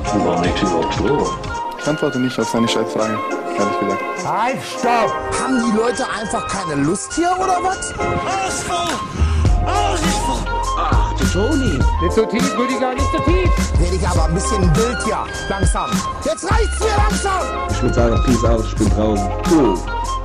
War nicht überhaupt so. Ich antworte nicht auf seine Scheißfrage, ehrlich gesagt. Halt, stopp! Haben die Leute einfach keine Lust hier, oder was? Ach, du Toni. Nicht so tief, Rüdiger, nicht so tief! Werde ich aber ein bisschen wild hier. Langsam. Jetzt reicht's mir langsam! Ich würde sagen, peace out, ich bin draußen. Cool.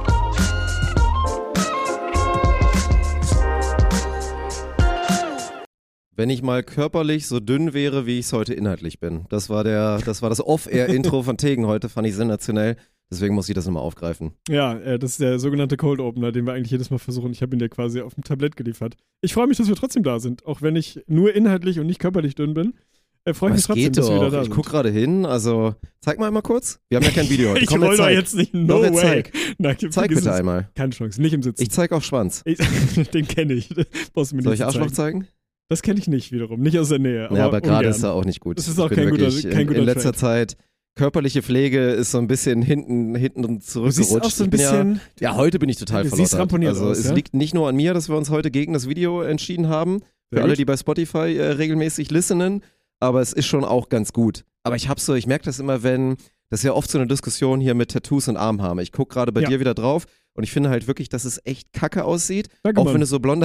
Wenn ich mal körperlich so dünn wäre, wie ich es heute inhaltlich bin. Das war das Off-Air-Intro von Tegen heute, fand ich sensationell. Deswegen muss ich das nochmal aufgreifen. Ja, das ist der sogenannte Cold Opener, den wir eigentlich jedes Mal versuchen. Ich habe ihn dir quasi auf dem Tablett geliefert. Ich freue mich, dass wir trotzdem da sind. Auch wenn ich nur inhaltlich und nicht körperlich dünn bin. Freue ich mich trotzdem, dass wir wieder da sind. Ich gucke gerade hin, also zeig mal einmal kurz. Wir haben ja kein Video heute. Ich roll doch jetzt nicht, no way. Zeig, zeig bitte einmal. Keine Chance, nicht im Sitzen. Ich zeig auf Schwanz. Den kenne ich. Soll ich Arschloch zeigen? Das kenne ich nicht wiederum, nicht aus der Nähe. Aber gerade ist er auch nicht gut. Das ist auch kein guter In letzter Zeit, körperliche Pflege ist so ein bisschen hinten zurückgerutscht. Du siehst auch so ein bisschen... heute bin ich total verlottert. Also aus, es liegt nicht nur an mir, dass wir uns heute gegen das Video entschieden haben. Für alle, die bei Spotify regelmäßig listenen. Aber es ist schon auch ganz gut. Aber ich merke das immer, das ist ja oft so eine Diskussion hier mit Tattoos und Armhaare. Ich gucke gerade bei dir wieder drauf und ich finde halt wirklich, dass es echt kacke aussieht. Auch wenn du so blonde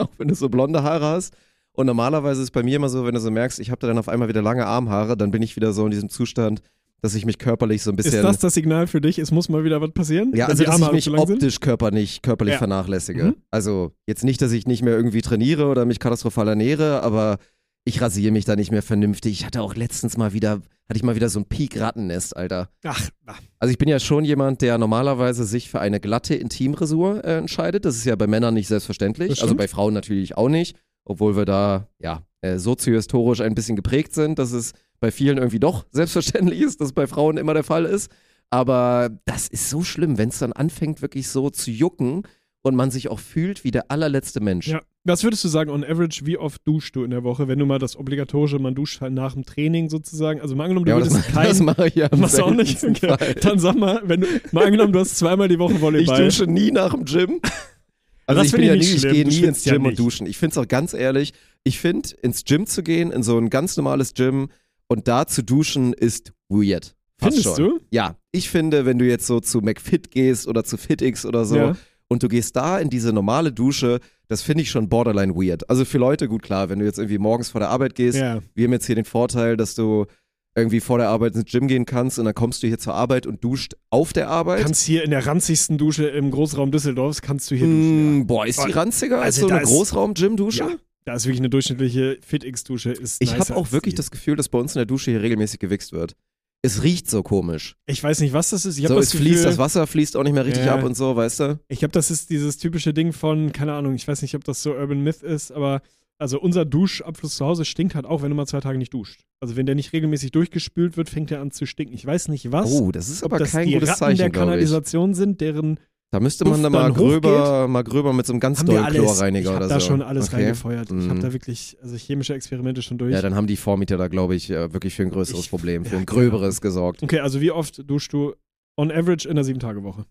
Haare hast. Und normalerweise ist es bei mir immer so, wenn du so merkst, ich habe da dann auf einmal wieder lange Armhaare, dann bin ich wieder so in diesem Zustand, dass ich mich körperlich so ein bisschen... Ist das Signal für dich? Es muss mal wieder was passieren? Ja, also dass ich mich optisch körperlich vernachlässige. Mhm. Also jetzt nicht, dass ich nicht mehr irgendwie trainiere oder mich katastrophal ernähre, aber ich rasiere mich da nicht mehr vernünftig. Ich hatte auch letztens mal wieder so ein Peak-Rattennest, Alter. Ach. Also ich bin ja schon jemand, der normalerweise sich für eine glatte Intimrasur entscheidet. Das ist ja bei Männern nicht selbstverständlich. Also bei Frauen natürlich auch nicht. Obwohl wir da, soziohistorisch ein bisschen geprägt sind, dass es bei vielen irgendwie doch selbstverständlich ist, dass es bei Frauen immer der Fall ist. Aber das ist so schlimm, wenn es dann anfängt, wirklich so zu jucken und man sich auch fühlt wie der allerletzte Mensch. Ja. Was würdest du sagen, on average, wie oft duschst du in der Woche, wenn du mal das obligatorische, man duscht halt nach dem Training sozusagen, also mal angenommen, du würdest das mache ich ja machst du auch nicht. Okay. Dann sag mal, mal angenommen, du hast zweimal die Woche Volleyball. Ich dusche nie nach dem Gym. Also ich gehe nie ins Gym und duschen. Ich finde es auch ganz ehrlich, ich finde, ins Gym zu gehen, in so ein ganz normales Gym und da zu duschen, ist weird. Findest du? Ja, ich finde, wenn du jetzt so zu McFit gehst oder zu FitX oder so und du gehst da in diese normale Dusche, das finde ich schon borderline weird. Also für Leute, gut klar, wenn du jetzt irgendwie morgens vor der Arbeit gehst, wir haben jetzt hier den Vorteil, dass du irgendwie vor der Arbeit ins Gym gehen kannst und dann kommst du hier zur Arbeit und duscht auf der Arbeit. Kannst hier in der ranzigsten Dusche im Großraum Düsseldorfs, kannst du hier duschen. Boah, ist die ranziger als so eine Großraum-Gym-Dusche? Ja, da ist wirklich eine durchschnittliche FitX-Dusche. Ich habe auch wirklich das Gefühl, dass bei uns in der Dusche hier regelmäßig gewichst wird. Es riecht so komisch. Ich weiß nicht, was das ist. Das Wasser fließt auch nicht mehr richtig ab und so, weißt du? Ich glaube, das ist dieses typische Ding von, keine Ahnung, ich weiß nicht, ob das so Urban Myth ist, aber also unser Duschabfluss zu Hause stinkt halt auch, wenn du mal 2 Tage nicht duscht. Also wenn der nicht regelmäßig durchgespült wird, fängt der an zu stinken. Ich weiß nicht was. Oh, das ist aber kein gutes Zeichen, glaube ich. Der Kanalisation sind, deren da müsste man dann mal gröber mit so einem ganz dollen Chlorreiniger oder so. Ich habe da schon alles reingefeuert. Ich habe da wirklich chemische Experimente schon durch. Ja, dann haben die Vormieter da, glaube ich, wirklich für ein größeres Problem, für ein gröberes gesorgt. Okay, also wie oft duschst du on average in der 7-Tage-Woche?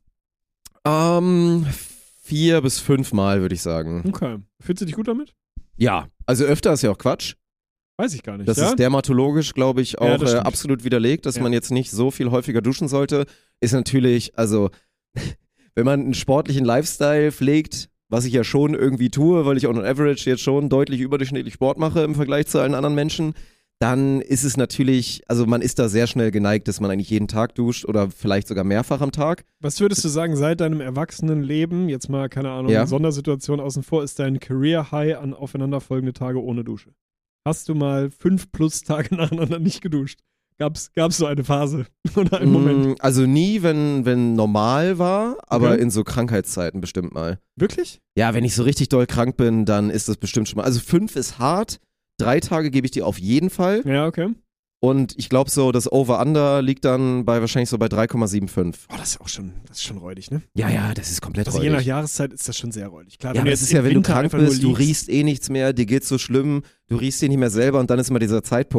4 bis 5 Mal, würde ich sagen. Okay. Fühlst du dich gut damit? Ja, also öfter ist ja auch Quatsch. Weiß ich gar nicht. Das ist dermatologisch, glaube ich, auch absolut widerlegt, dass man jetzt nicht so viel häufiger duschen sollte. Ist natürlich, also, wenn man einen sportlichen Lifestyle pflegt, was ich ja schon irgendwie tue, weil ich on average jetzt schon deutlich überdurchschnittlich Sport mache im Vergleich zu allen anderen Menschen, dann ist es natürlich, also man ist da sehr schnell geneigt, dass man eigentlich jeden Tag duscht oder vielleicht sogar mehrfach am Tag. Was würdest du sagen, seit deinem Erwachsenenleben, jetzt mal, keine Ahnung, Sondersituation außen vor, ist dein Career High an aufeinanderfolgende Tage ohne Dusche? Hast du mal 5+ Tage nacheinander nicht geduscht? Gab's so eine Phase oder einen Moment? Also nie, wenn normal war, aber in so Krankheitszeiten bestimmt mal. Wirklich? Ja, wenn ich so richtig doll krank bin, dann ist das bestimmt schon mal. Also 5 ist hart, 3 Tage gebe ich dir auf jeden Fall. Ja, okay. Und ich glaube so, das Over-Under liegt dann wahrscheinlich so bei 3,75. Oh, das ist schon räudig, ne? Ja, das ist komplett räudig. Je nach Jahreszeit ist das schon sehr räudig. Klar, ja, aber es ist ja, wenn du krank bist, du riechst nichts mehr, dir geht's so schlimm, du riechst dir nicht mehr selber und dann ist immer dieser Zeitpunkt,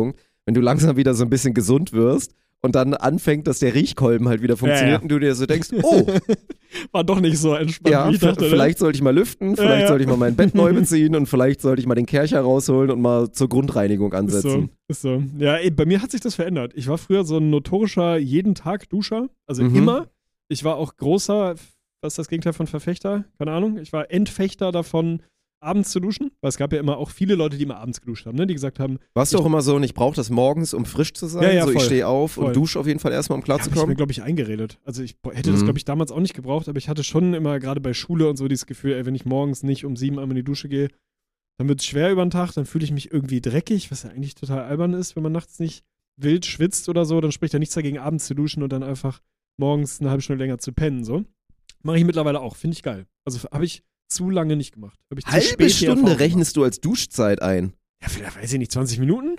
wenn du langsam wieder so ein bisschen gesund wirst und dann anfängt, dass der Riechkolben halt wieder funktioniert und du dir so denkst, oh. War doch nicht so entspannt, ja, wie ich dachte. Vielleicht sollte ich mal lüften, vielleicht sollte ich mal mein Bett neu beziehen und vielleicht sollte ich mal den Kercher rausholen und mal zur Grundreinigung ansetzen. Ist so. Ja, bei mir hat sich das verändert. Ich war früher so ein notorischer jeden-Tag-Duscher, also immer. Ich war auch großer, was ist das Gegenteil von Verfechter? Keine Ahnung. Ich war Entfechter davon, abends zu duschen, weil es gab ja immer auch viele Leute, die immer abends geduscht haben, ne? Die gesagt haben... Warst du auch immer so, und ich brauche das morgens, um frisch zu sein? Ja, so, voll, ich stehe auf voll. und dusche auf jeden Fall erstmal, um klarzukommen? Hab ich mir, glaube ich, eingeredet. Also ich hätte das, glaube ich, damals auch nicht gebraucht, aber ich hatte schon immer, gerade bei Schule und so, dieses Gefühl, ey, wenn ich morgens nicht um 7 einmal in die Dusche gehe, dann wird es schwer über den Tag, dann fühle ich mich irgendwie dreckig, was ja eigentlich total albern ist, wenn man nachts nicht wild schwitzt oder so, dann spricht ja nichts dagegen, abends zu duschen und dann einfach morgens eine halbe Stunde länger zu pennen, so. Mache ich mittlerweile auch, finde ich geil. Also habe ich zu lange nicht gemacht. Halbe Stunde rechnest du als Duschzeit ein? Ja, vielleicht, weiß ich nicht, 20 Minuten?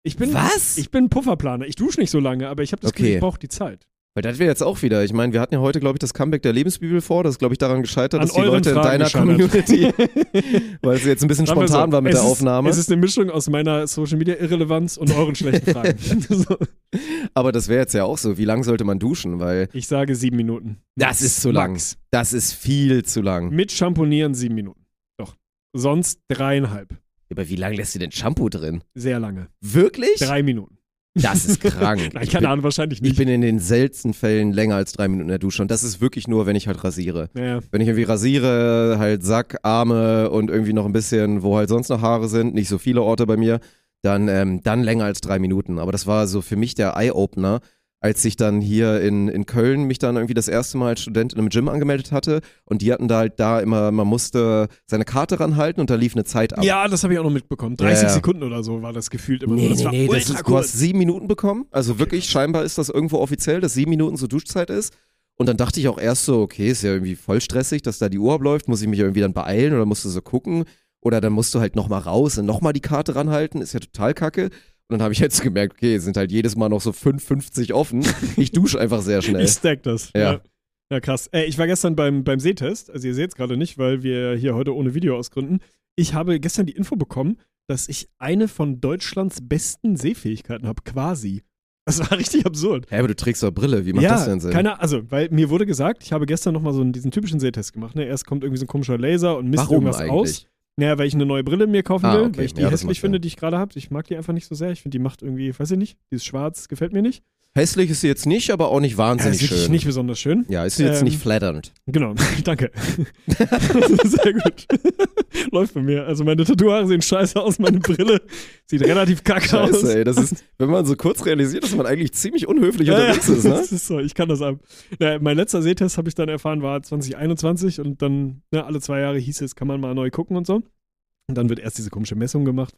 Was? Ich bin Pufferplaner. Ich dusche nicht so lange, aber ich habe das Gefühl, ich brauche die Zeit. Weil das wäre jetzt auch wieder, ich meine, wir hatten ja heute, glaube ich, das Comeback der Lebensbibel vor. Das ist, glaube ich, daran gescheitert, dass die Leute in deiner Community, weil es jetzt ein bisschen spontan war mit der Aufnahme. Es ist eine Mischung aus meiner Social-Media-Irrelevanz und euren schlechten Fragen. So. Aber das wäre jetzt ja auch so. Wie lang sollte man duschen? Weil ich sage 7 Minuten. Das ist zu lang. Das ist viel zu lang. Mit Shampoonieren 7 Minuten. Doch. Sonst 3,5. Aber wie lange lässt du denn Shampoo drin? Sehr lange. Wirklich? 3 Minuten. Das ist krank. Nein, keine Ahnung, wahrscheinlich nicht. Ich bin in den seltensten Fällen länger als 3 Minuten in der Dusche und das ist wirklich nur, wenn ich halt rasiere. Ja. Wenn ich irgendwie rasiere, halt Sack, Arme und irgendwie noch ein bisschen, wo halt sonst noch Haare sind, nicht so viele Orte bei mir, dann länger als 3 Minuten. Aber das war so für mich der Eye-Opener, als ich dann hier in Köln mich dann irgendwie das erste Mal als Student in einem Gym angemeldet hatte und die hatten da halt immer, man musste seine Karte ranhalten und da lief eine Zeit ab. Ja, das habe ich auch noch mitbekommen. 30 Sekunden oder so war das gefühlt immer. Nee, das war du hast 7 Minuten bekommen. Also wirklich, scheinbar ist das irgendwo offiziell, dass 7 Minuten so Duschzeit ist. Und dann dachte ich auch erst so, okay, ist ja irgendwie voll stressig, dass da die Uhr abläuft, muss ich mich irgendwie dann beeilen oder musst du so gucken oder dann musst du halt nochmal raus und nochmal die Karte ranhalten, ist ja total kacke. Und dann habe ich jetzt gemerkt, okay, sind halt jedes Mal noch so 5,50 offen. Ich dusche einfach sehr schnell. Ich stack das. Ja krass. Ich war gestern beim Sehtest, also ihr seht es gerade nicht, weil wir hier heute ohne Video ausgründen. Ich habe gestern die Info bekommen, dass ich eine von Deutschlands besten Sehfähigkeiten habe, quasi. Das war richtig absurd. Hä, aber du trägst doch Brille, wie macht das denn Sinn? Weil mir wurde gesagt, ich habe gestern nochmal so diesen typischen Sehtest gemacht. Ne? Erst kommt irgendwie so ein komischer Laser und misst irgendwas aus. Naja, weil ich eine neue Brille mir kaufen will, weil ich die hässlich finde, die ich gerade habe. Ich mag die einfach nicht so sehr. Ich finde, die macht irgendwie, weiß ich nicht, dieses Schwarz gefällt mir nicht. Hässlich ist sie jetzt nicht, aber auch nicht wahnsinnig schön. Ist nicht besonders schön. Ja, ist jetzt nicht flatternd. Genau, danke. Sehr gut. Läuft bei mir. Also meine Tattoohaare sehen scheiße aus, meine Brille sieht relativ kacke aus. Scheiße, ey, das ist, wenn man so kurz realisiert, dass man eigentlich ziemlich unhöflich unterwegs ist, ne? Das ist so, ich kann das ab. Mein letzter Sehtest, habe ich dann erfahren, war 2021 und dann alle 2 Jahre hieß es, kann man mal neu gucken und so. Und dann wird erst diese komische Messung gemacht,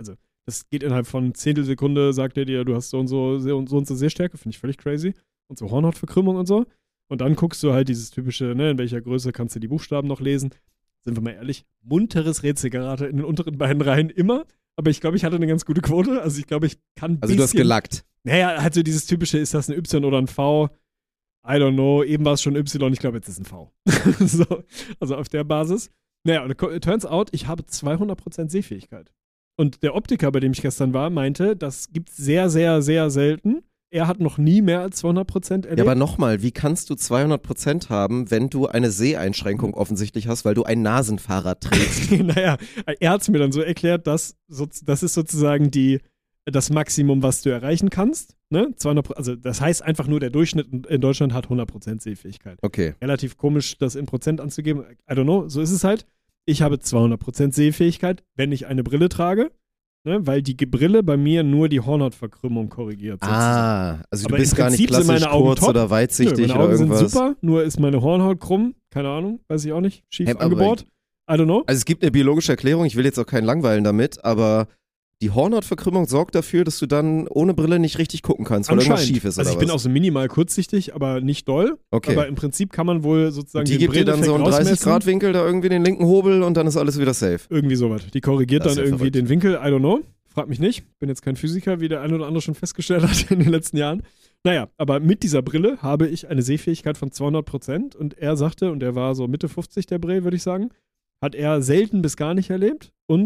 das geht innerhalb von Zehntelsekunde, sagt er dir, du hast so und so Sehstärke, finde ich völlig crazy. Und so Hornhautverkrümmung und so. Und dann guckst du halt dieses typische, in welcher Größe kannst du die Buchstaben noch lesen. Sind wir mal ehrlich, munteres Rätselgerate in den unteren beiden Reihen immer. Aber ich glaube, ich hatte eine ganz gute Quote. Also ich glaube, ich kann ein bisschen... Also du hast gelackt. Naja, halt so dieses typische, ist das ein Y oder ein V? I don't know, eben war es schon Y, ich glaube, jetzt ist es ein V. So, also auf der Basis. Naja, und turns out, ich habe 200% Sehfähigkeit. Und der Optiker, bei dem ich gestern war, meinte, das gibt es sehr, sehr, sehr selten. Er hat noch nie mehr als 200% erlebt. Ja, aber nochmal, wie kannst du 200% haben, wenn du eine Seheinschränkung offensichtlich hast, weil du ein Nasenfahrrad trägst? Naja, er hat es mir dann so erklärt, dass das ist sozusagen das Maximum, was du erreichen kannst. Ne? 200%, also das heißt einfach nur, der Durchschnitt in Deutschland hat 100% Sehfähigkeit. Okay. Relativ komisch, das in Prozent anzugeben. I don't know, so ist es halt. Ich habe 200% Sehfähigkeit, wenn ich eine Brille trage, ne? Weil die Brille bei mir nur die Hornhautverkrümmung korrigiert. Also du aber bist gar nicht klassisch kurz oder weitsichtig meine Augen oder irgendwas. Sind super, nur ist meine Hornhaut krumm, keine Ahnung, weiß ich auch nicht, schief angebohrt. I don't know. Also es gibt eine biologische Erklärung, ich will jetzt auch keinen langweilen damit, aber die Hornhautverkrümmung sorgt dafür, dass du dann ohne Brille nicht richtig gucken kannst, weil irgendwas schief ist. Also ich bin auch so minimal kurzsichtig, aber nicht doll. Okay. Aber im Prinzip kann man wohl sozusagen die gibt dir dann so einen 30-Grad-Winkel, da irgendwie den linken Hobel und dann ist alles wieder safe. Irgendwie sowas. Die korrigiert dann irgendwie verrückt. den Winkel, I don't know. Frag mich nicht. Bin jetzt kein Physiker, wie der eine oder andere schon festgestellt hat in den letzten Jahren. Naja, aber mit dieser Brille habe ich eine Sehfähigkeit von 200% und er sagte, und er war so Mitte 50 der Bre, würde ich sagen, hat er selten bis gar nicht erlebt und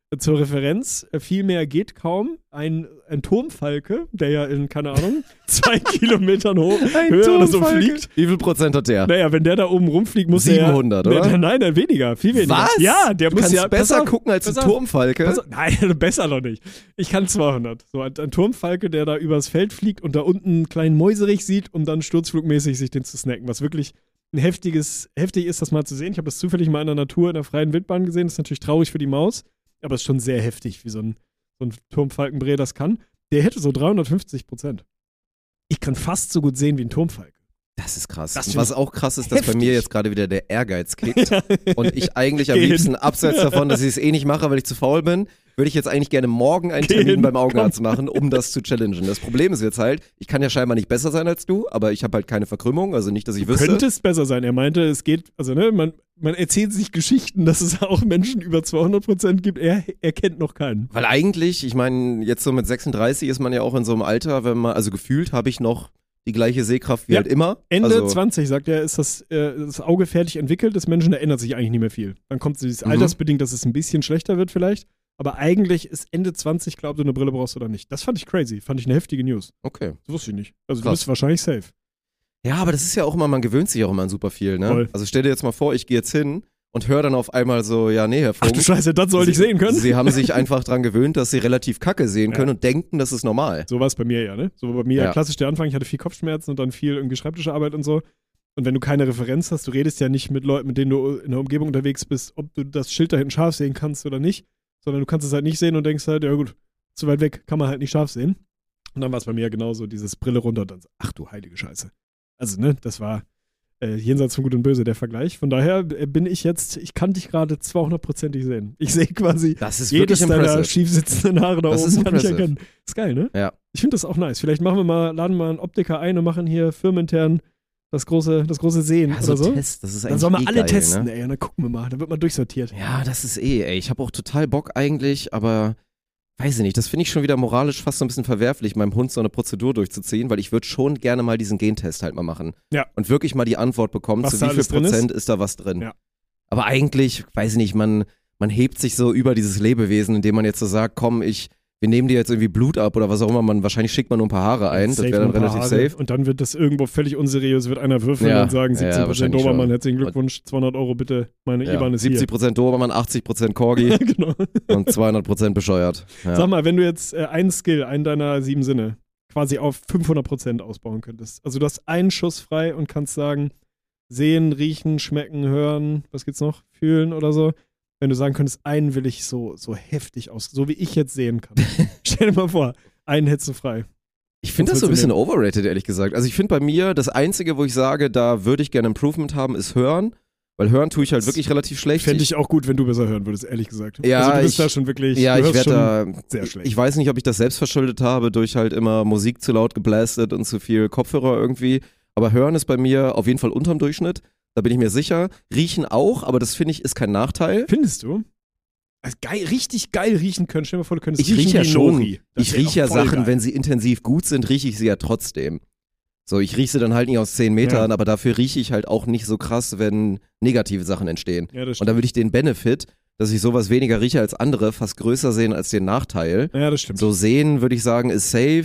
Zur Referenz, viel mehr geht kaum. Ein Turmfalke, der ja in, keine Ahnung, 2 Kilometern hoch Höhe oder so fliegt. Wie viel Prozent hat der? Naja, wenn der da oben rumfliegt, muss 700, der... 700, oder? Nein, weniger, viel weniger. Was? Ja, der muss ja... Besser gucken als ein Turmfalke? Nein, besser noch nicht. Ich kann 200. So ein Turmfalke, der da übers Feld fliegt und da unten einen kleinen Mäuserich sieht, um dann sturzflugmäßig sich den zu snacken, was wirklich heftig ist, das mal zu sehen. Ich habe das zufällig mal in der Natur, in der freien Wildbahn gesehen. Das ist natürlich traurig für die Maus, aber es ist schon sehr heftig, wie so ein Turmfalkenbrä das kann. Der hätte so 350%. Ich kann fast so gut sehen wie ein Turmfalke. Das ist krass. Und was auch krass ist, dass bei mir jetzt gerade wieder der Ehrgeiz kickt und ich eigentlich am liebsten, abseits davon, dass ich es eh nicht mache, weil ich zu faul bin, würde ich jetzt eigentlich gerne morgen einen Termin beim Augenarzt machen, um das zu challengen. Das Problem ist jetzt halt, ich kann ja scheinbar nicht besser sein als du, aber ich habe halt keine Verkrümmung, also nicht, dass ich wüsste. Du könntest besser sein. Er meinte, es geht, also ne, man erzählt sich Geschichten, dass es auch Menschen über 200% gibt. Er kennt noch keinen. Weil eigentlich, ich meine, jetzt so mit 36 ist man ja auch in so einem Alter, wenn man, also gefühlt habe ich noch die gleiche Sehkraft wie halt immer. Ende 20, sagt er, ist das Auge fertig entwickelt des Menschen, da ändert sich eigentlich nicht mehr viel. Dann kommt es altersbedingt, dass es ein bisschen schlechter wird vielleicht. Aber eigentlich ist Ende 20, klar, ob du eine Brille brauchst oder nicht. Das fand ich crazy. Fand ich eine heftige News. Okay. Das wusste ich nicht. Also Krass. Du bist wahrscheinlich safe. Ja, aber das ist ja auch immer, man gewöhnt sich auch immer an super viel, ne? Voll. Also stell dir jetzt mal vor, ich gehe jetzt hin und höre dann auf einmal so, ja, nee, Herr Funk. Ach du Scheiße, das sollte ich sehen können. Sie haben sich einfach dran gewöhnt, dass sie relativ kacke sehen können und denken, das ist normal. So war es bei mir ja, ne? So war bei mir ja klassisch der Anfang. Ich hatte viel Kopfschmerzen und dann viel irgendwie Schreibtischarbeit und so. Und wenn du keine Referenz hast, du redest ja nicht mit Leuten, mit denen du in der Umgebung unterwegs bist, ob du das Schild da hinten scharf sehen kannst oder nicht, sondern du kannst es halt nicht sehen und denkst halt, ja gut, zu weit weg kann man halt nicht scharf sehen. Und dann war es bei mir ja genauso, dieses Brille runter und dann so, ach du heilige Scheiße. Also, ne, das war jenseits von Gut und Böse der Vergleich. Von daher bin ich jetzt, ich kann dich gerade 200%ig sehen. Ich sehe quasi jedes deiner schief sitzenden Haare da oben, kann ich erkennen. Ist geil, ne? Ja. Ich finde das auch nice. Vielleicht laden wir mal einen Optiker ein und machen hier firmenintern das große Sehen ja, oder so. Test, das ist eigentlich dann sollen wir alle geil, testen, ne? ey, und dann gucken wir mal. Dann wird man durchsortiert. Ja, das ist ey. Ich habe auch total Bock eigentlich, aber weiß ich nicht, das finde ich schon wieder moralisch fast so ein bisschen verwerflich, meinem Hund so eine Prozedur durchzuziehen, weil ich würde schon gerne mal diesen Gentest halt mal machen. Ja. Und wirklich mal die Antwort bekommen, was zu wie viel Prozent ist da was drin. Ja. Aber eigentlich, weiß ich nicht, man hebt sich so über dieses Lebewesen, indem man jetzt so sagt, komm, wir nehmen dir jetzt irgendwie Blut ab oder was auch immer, wahrscheinlich schickt man nur ein paar Haare ein, das wäre dann relativ safe. Und dann wird das irgendwo völlig unseriös, wird einer würfeln und sagen, 17% Dobermann, herzlichen Glückwunsch, 200 € bitte, meine IBAN ist 70% Dobermann, 80% Corgi genau. und 200% bescheuert. Ja. Sag mal, wenn du jetzt einen Skill, einen deiner 7 Sinne, quasi auf 500% ausbauen könntest, also du hast einen Schuss frei und kannst sagen, sehen, riechen, schmecken, hören, was gibt's noch, fühlen oder so. Wenn du sagen könntest, einen will ich so heftig aus, so wie ich jetzt sehen kann. Stell dir mal vor, einen hättest du frei. Ich finde das so ein bisschen overrated, ehrlich gesagt. Also ich finde bei mir, das Einzige, wo ich sage, da würde ich gerne Improvement haben, ist Hören. Weil Hören tue ich halt wirklich relativ schlecht. Fände ich auch gut, wenn du besser hören würdest, ehrlich gesagt. Ja, also du bist da schon wirklich, ja, ich werde da sehr schlecht. Ich weiß nicht, ob ich das selbst verschuldet habe, durch halt immer Musik zu laut geblastet und zu viel Kopfhörer irgendwie. Aber Hören ist bei mir auf jeden Fall unterm Durchschnitt. Da bin ich mir sicher. Riechen auch, aber das finde ich ist kein Nachteil. Findest du? Also geil, richtig geil riechen können. Stell dir mal vor, du könntest ich rieche ja schon. Nori. Ich rieche ja Sachen, geil. Wenn sie intensiv gut sind, rieche ich sie ja trotzdem. So, ich rieche sie dann halt nicht aus 10 Metern, aber dafür rieche ich halt auch nicht so krass, wenn negative Sachen entstehen. Ja, das stimmt. Und da würde ich den Benefit, dass ich sowas weniger rieche als andere, fast größer sehen als den Nachteil. Ja, das stimmt. So sehen, würde ich sagen, ist safe.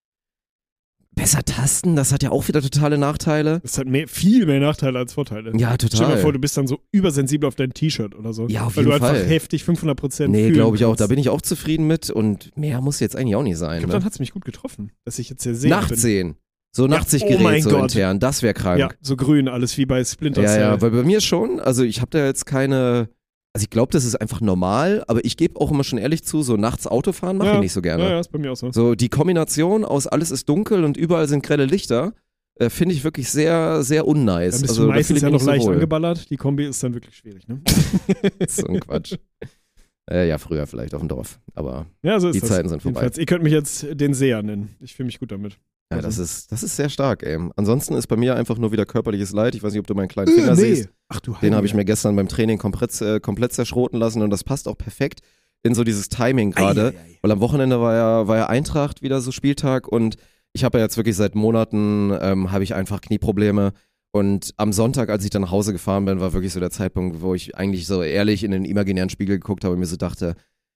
Besser tasten, das hat ja auch wieder totale Nachteile. Das hat viel mehr Nachteile als Vorteile. Ja, total. Stell dir mal vor, du bist dann so übersensibel auf dein T-Shirt oder so. Ja, auf jeden Fall. Weil du einfach heftig 500% Nee, glaube ich auch. Da kannst. bin ich auch zufrieden mit und mehr muss jetzt eigentlich auch nicht sein. Ich glaube, ne? dann hat es mich gut getroffen, dass ich jetzt hier sehe. Nachtsehen. So Nachtsichtgerät oh mein so Gott. intern, das wäre krank. Ja, so grün, alles wie bei Splinter Cell. Ja, weil bei mir schon, also ich habe da jetzt keine, also ich glaube, das ist einfach normal, aber ich gebe auch immer schon ehrlich zu, so nachts Autofahren mache ich nicht so gerne. Ja, ist bei mir auch so. So die Kombination aus alles ist dunkel und überall sind grelle Lichter, finde ich wirklich sehr, sehr unnice. Dann bist also, du meistens ja noch leicht wohl. angeballert, die Kombi ist dann wirklich schwierig, ne? So ein Quatsch. Ja, früher vielleicht auf dem Dorf, aber ja, so ist die das. Zeiten sind vorbei. Jedenfalls, ihr könnt mich jetzt den Seher nennen. Ich fühle mich gut damit. Ja, das ist sehr stark, ey. Ansonsten ist bei mir einfach nur wieder körperliches Leid. Ich weiß nicht, ob du meinen kleinen Finger siehst. Ach du Den habe ich mir gestern beim Training komplett zerschroten lassen und das passt auch perfekt in so dieses Timing gerade, weil am Wochenende war ja Eintracht wieder so Spieltag und ich habe ja jetzt wirklich seit Monaten habe ich einfach Knieprobleme und am Sonntag, als ich dann nach Hause gefahren bin, war wirklich so der Zeitpunkt, wo ich eigentlich so ehrlich in den imaginären Spiegel geguckt habe und mir so dachte,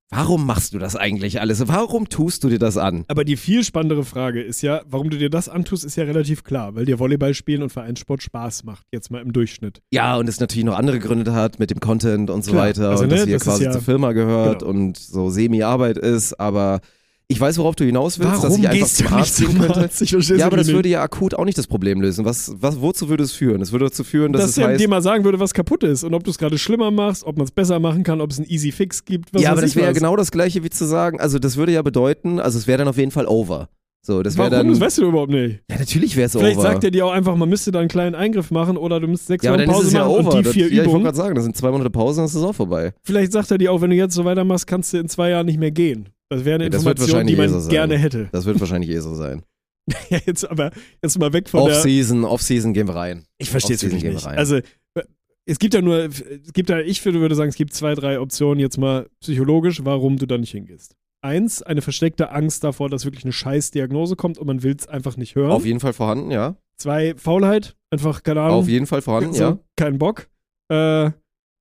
warum machst du das eigentlich alles? Warum tust du dir das an? Aber die viel spannendere Frage ist ja, warum du dir das antust, ist ja relativ klar, weil dir Volleyball spielen und Vereinssport Spaß macht, jetzt mal im Durchschnitt. Ja, und es natürlich noch andere Gründe hat mit dem Content und so Klar. weiter Also, und ne, dass ihr das quasi ist ja- zur Firma gehört genau. und so Semi-Arbeit ist, aber ich weiß, worauf du hinaus willst, dass Warum ich einfach gehst du zum nicht Arzt gehen zum könnte. Arzt? Ich verstehe es Ja, aber das nicht. würde ja akut auch nicht das Problem lösen. Wozu würde es führen? Es würde dazu führen, dass Dass es er heißt, dir mal sagen würde, was kaputt ist und ob du es gerade schlimmer machst, ob man es besser machen kann, ob es einen Easy Fix gibt. Was ja, aber weiß das ich wäre ja was. genau das Gleiche wie zu sagen, also das würde ja bedeuten, also es wäre dann auf jeden Fall over. So, das wäre Warum? dann. Das weißt du überhaupt nicht. Ja, natürlich wäre es over. Vielleicht sagt er dir auch einfach, man müsste da einen kleinen Eingriff machen oder du müsstest 6 ja, aber Wochen dann ist Pause es ja machen over. und die 4 Ich wollte Übungen. gerade sagen, das sind 2 Monate Pause und dann ist es auch vorbei. Vielleicht sagt er dir auch, wenn du jetzt so weitermachst, kannst du in 2 Jahren nicht mehr gehen. Das wäre eine Ja, das wird Information, die wahrscheinlich man so gerne sein. hätte. Das wird wahrscheinlich so sein. Ja, jetzt mal weg von der... Off-Season gehen wir rein. Ich verstehe es Off-Season wirklich gehen wir nicht. rein. Also, ich würde sagen, es gibt 2, 3 Optionen jetzt mal psychologisch, warum du da nicht hingehst. 1, eine versteckte Angst davor, dass wirklich eine Scheiß-Diagnose kommt und man will es einfach nicht hören. Auf jeden Fall vorhanden, ja. 2, Faulheit, einfach, keine Ahnung. Auf jeden Fall vorhanden, so, ja. Kein Bock. 2.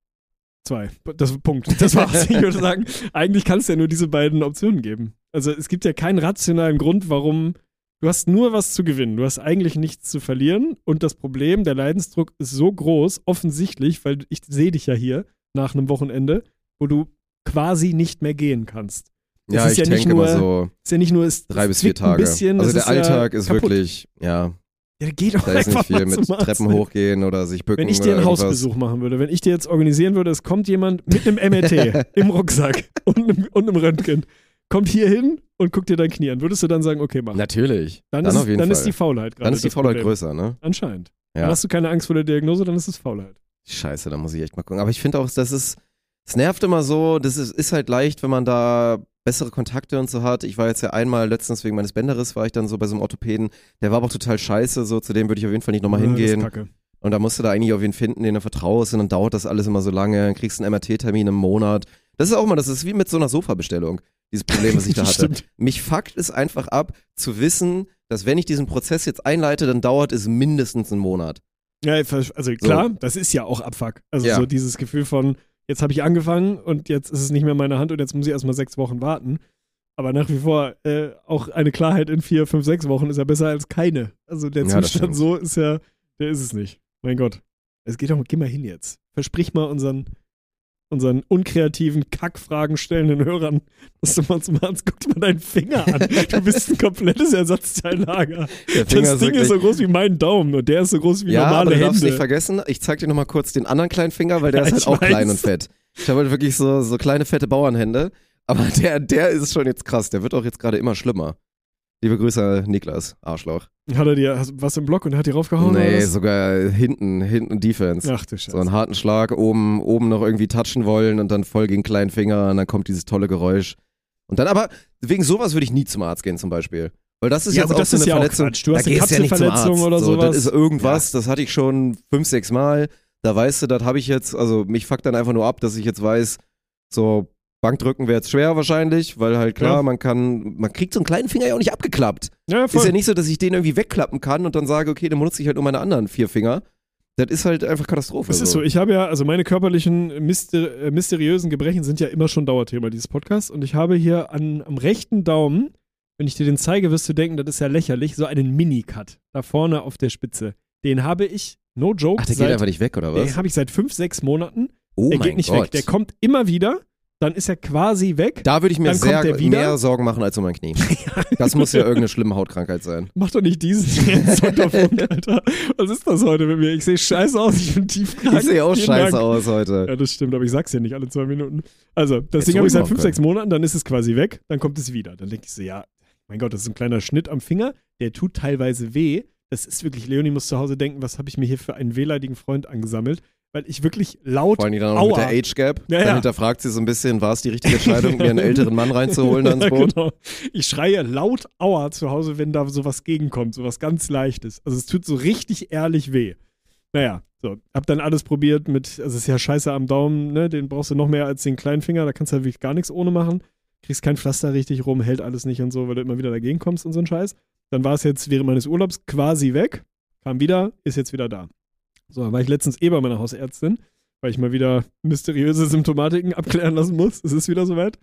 Punkt. Das war's. Ich würde sagen, eigentlich kann es ja nur diese beiden Optionen geben. Also es gibt ja keinen rationalen Grund, warum. Du hast nur was zu gewinnen. Du hast eigentlich nichts zu verlieren. Und das Problem, der Leidensdruck ist so groß, offensichtlich, weil ich sehe dich ja hier nach einem Wochenende, wo du quasi nicht mehr gehen kannst. Ja, ist ich ja nicht denke nur- immer so Ist ja nicht nur, es 3 bis 4 zwickt ein Tage. bisschen, Also das der Alltag ja ist kaputt. wirklich, ja, Ja, geht doch da ist einfach nicht viel mal mit zum Arzt. Treppen hochgehen oder sich bücken Wenn ich dir oder einen irgendwas. Hausbesuch machen würde, wenn ich dir jetzt organisieren würde, es kommt jemand mit einem MRT im Rucksack und einem Röntgen, kommt hier hin und guckt dir dein Knie an, würdest du dann sagen, okay, mach. Natürlich. Dann auf jeden Fall. ist die Faulheit gerade. Dann ist die das Faulheit Problem. größer, ne? Anscheinend. Dann Ja. hast du keine Angst vor der Diagnose, dann ist es Faulheit. Scheiße, da muss ich echt mal gucken. Aber ich finde auch, es nervt immer so, das ist halt leicht, wenn man da bessere Kontakte und so hat. Ich war jetzt ja einmal letztens wegen meines Bänderrisses, war ich dann so bei so einem Orthopäden, der war aber auch total scheiße, so zu dem würde ich auf jeden Fall nicht nochmal Ja, das ist hingehen. Kacke. Und da musst du da eigentlich auf wen finden, den du vertraust und dann dauert das alles immer so lange, dann kriegst du einen MRT-Termin im Monat. Das ist auch mal, das ist wie mit so einer Sofabestellung, dieses Problem, was ich da hatte. Stimmt. Mich fuckt es einfach ab, zu wissen, dass wenn ich diesen Prozess jetzt einleite, dann dauert es mindestens einen Monat. Ja, also klar, das ist ja auch Abfuck. Also Ja. so dieses Gefühl von, jetzt habe ich angefangen und jetzt ist es nicht mehr in meiner Hand und jetzt muss ich erstmal 6 Wochen warten. Aber nach wie vor, auch eine Klarheit in 4, 5, 6 Wochen ist ja besser als keine. Also der Ja, das Zustand stimmt. so ist ja, der ist es nicht. Mein Gott. Es geht doch, geh mal hin jetzt. Versprich mal unseren unkreativen, Kackfragen stellenden Hörern, dass du mal zum Arzt guckst mal deinen Finger an. Du bist ein komplettes Ersatzteillager. Der Finger Das Ding ist so groß wie mein Daumen und der ist so groß wie ja, aber normale du darfst Hände. nicht vergessen, ich zeig dir nochmal kurz den anderen kleinen Finger, weil der Ja, ist halt ich auch weiß. klein und fett. Ich habe halt wirklich so kleine, fette Bauernhände, aber der ist schon jetzt krass, der wird auch jetzt gerade immer schlimmer. Liebe Grüße, Niklas, Arschloch. Hat er dir was im Block und hat dir raufgehauen? oder Nee, was? sogar hinten Defense. Ach du Scheiße. So einen harten Schlag, oben noch irgendwie touchen wollen und dann voll gegen den kleinen Finger und dann kommt dieses tolle Geräusch. Und dann aber, wegen sowas würde ich nie zum Arzt gehen zum Beispiel. Weil das ist Ja, jetzt aber auch das so eine ist ja auch Verletzung. Quatsch. Du hast da eine gehst ja nicht zum Kapselverletzung Arzt. oder so, sowas. Das ist irgendwas, das hatte ich schon 5, 6 Mal. Da weißt du, das habe ich jetzt, also mich fuckt dann einfach nur ab, dass ich jetzt weiß, so Bankdrücken wäre jetzt schwer wahrscheinlich, weil halt klar, Ja. man kriegt so einen kleinen Finger ja auch nicht abgeklappt. Ja, voll. Ist ja nicht so, dass ich den irgendwie wegklappen kann und dann sage, okay, dann benutze ich halt nur meine anderen 4 Finger. Das ist halt einfach Katastrophe. Es ist so, ich habe ja, also meine körperlichen mysteriösen Gebrechen sind ja immer schon Dauerthema dieses Podcasts und ich habe hier am rechten Daumen, wenn ich dir den zeige, wirst du denken, das ist ja lächerlich, so einen Mini-Cut da vorne auf der Spitze. Den habe ich, no joke, Ach, der geht einfach nicht weg, oder was? den habe ich seit 5, 6 Monaten. Oh Der mein geht nicht Gott. weg. Der kommt immer wieder, dann ist er quasi weg. Da würde ich mir Dann kommt sehr der wieder. mehr Sorgen machen als um mein Knie. Das muss ja irgendeine schlimme Hautkrankheit sein. Mach doch nicht diesen jetzt Sonderpunkt, Alter. Was ist das heute mit mir? Ich sehe scheiße aus, ich bin tief krank. Ich sehe auch Vielen scheiße Dank. aus heute. Ja, das stimmt, aber ich sag's ja nicht alle 2 Minuten. Also, das Jetzt Ding habe ich soll seit ich 5, mal 6 Monaten, dann ist es quasi weg, dann kommt es wieder. Dann denke ich so, ja, mein Gott, das ist ein kleiner Schnitt am Finger, der tut teilweise weh. Das ist wirklich, Leonie muss zu Hause denken, was habe ich mir hier für einen wehleidigen Freund angesammelt, weil ich wirklich laut Vor allem dann auch mit der Age Gap. Ja, Dann ja. hinterfragt sie so ein bisschen, war es die richtige Entscheidung, mir einen älteren Mann reinzuholen dann ins Boot? Genau. Ich schreie laut Aua zu Hause, wenn da sowas gegenkommt, sowas ganz Leichtes. Also es tut so richtig ehrlich weh. Naja, so, hab dann alles probiert mit, also es ist ja scheiße am Daumen, ne, den brauchst du noch mehr als den kleinen Finger, da kannst du ja wirklich gar nichts ohne machen. Kriegst kein Pflaster richtig rum, hält alles nicht und so, weil du immer wieder dagegen kommst und so ein Scheiß. Dann war es jetzt während meines Urlaubs quasi weg, kam wieder, ist jetzt wieder da. So, dann war ich letztens bei meiner Hausärztin, weil ich mal wieder mysteriöse Symptomatiken abklären lassen muss. Es ist wieder soweit.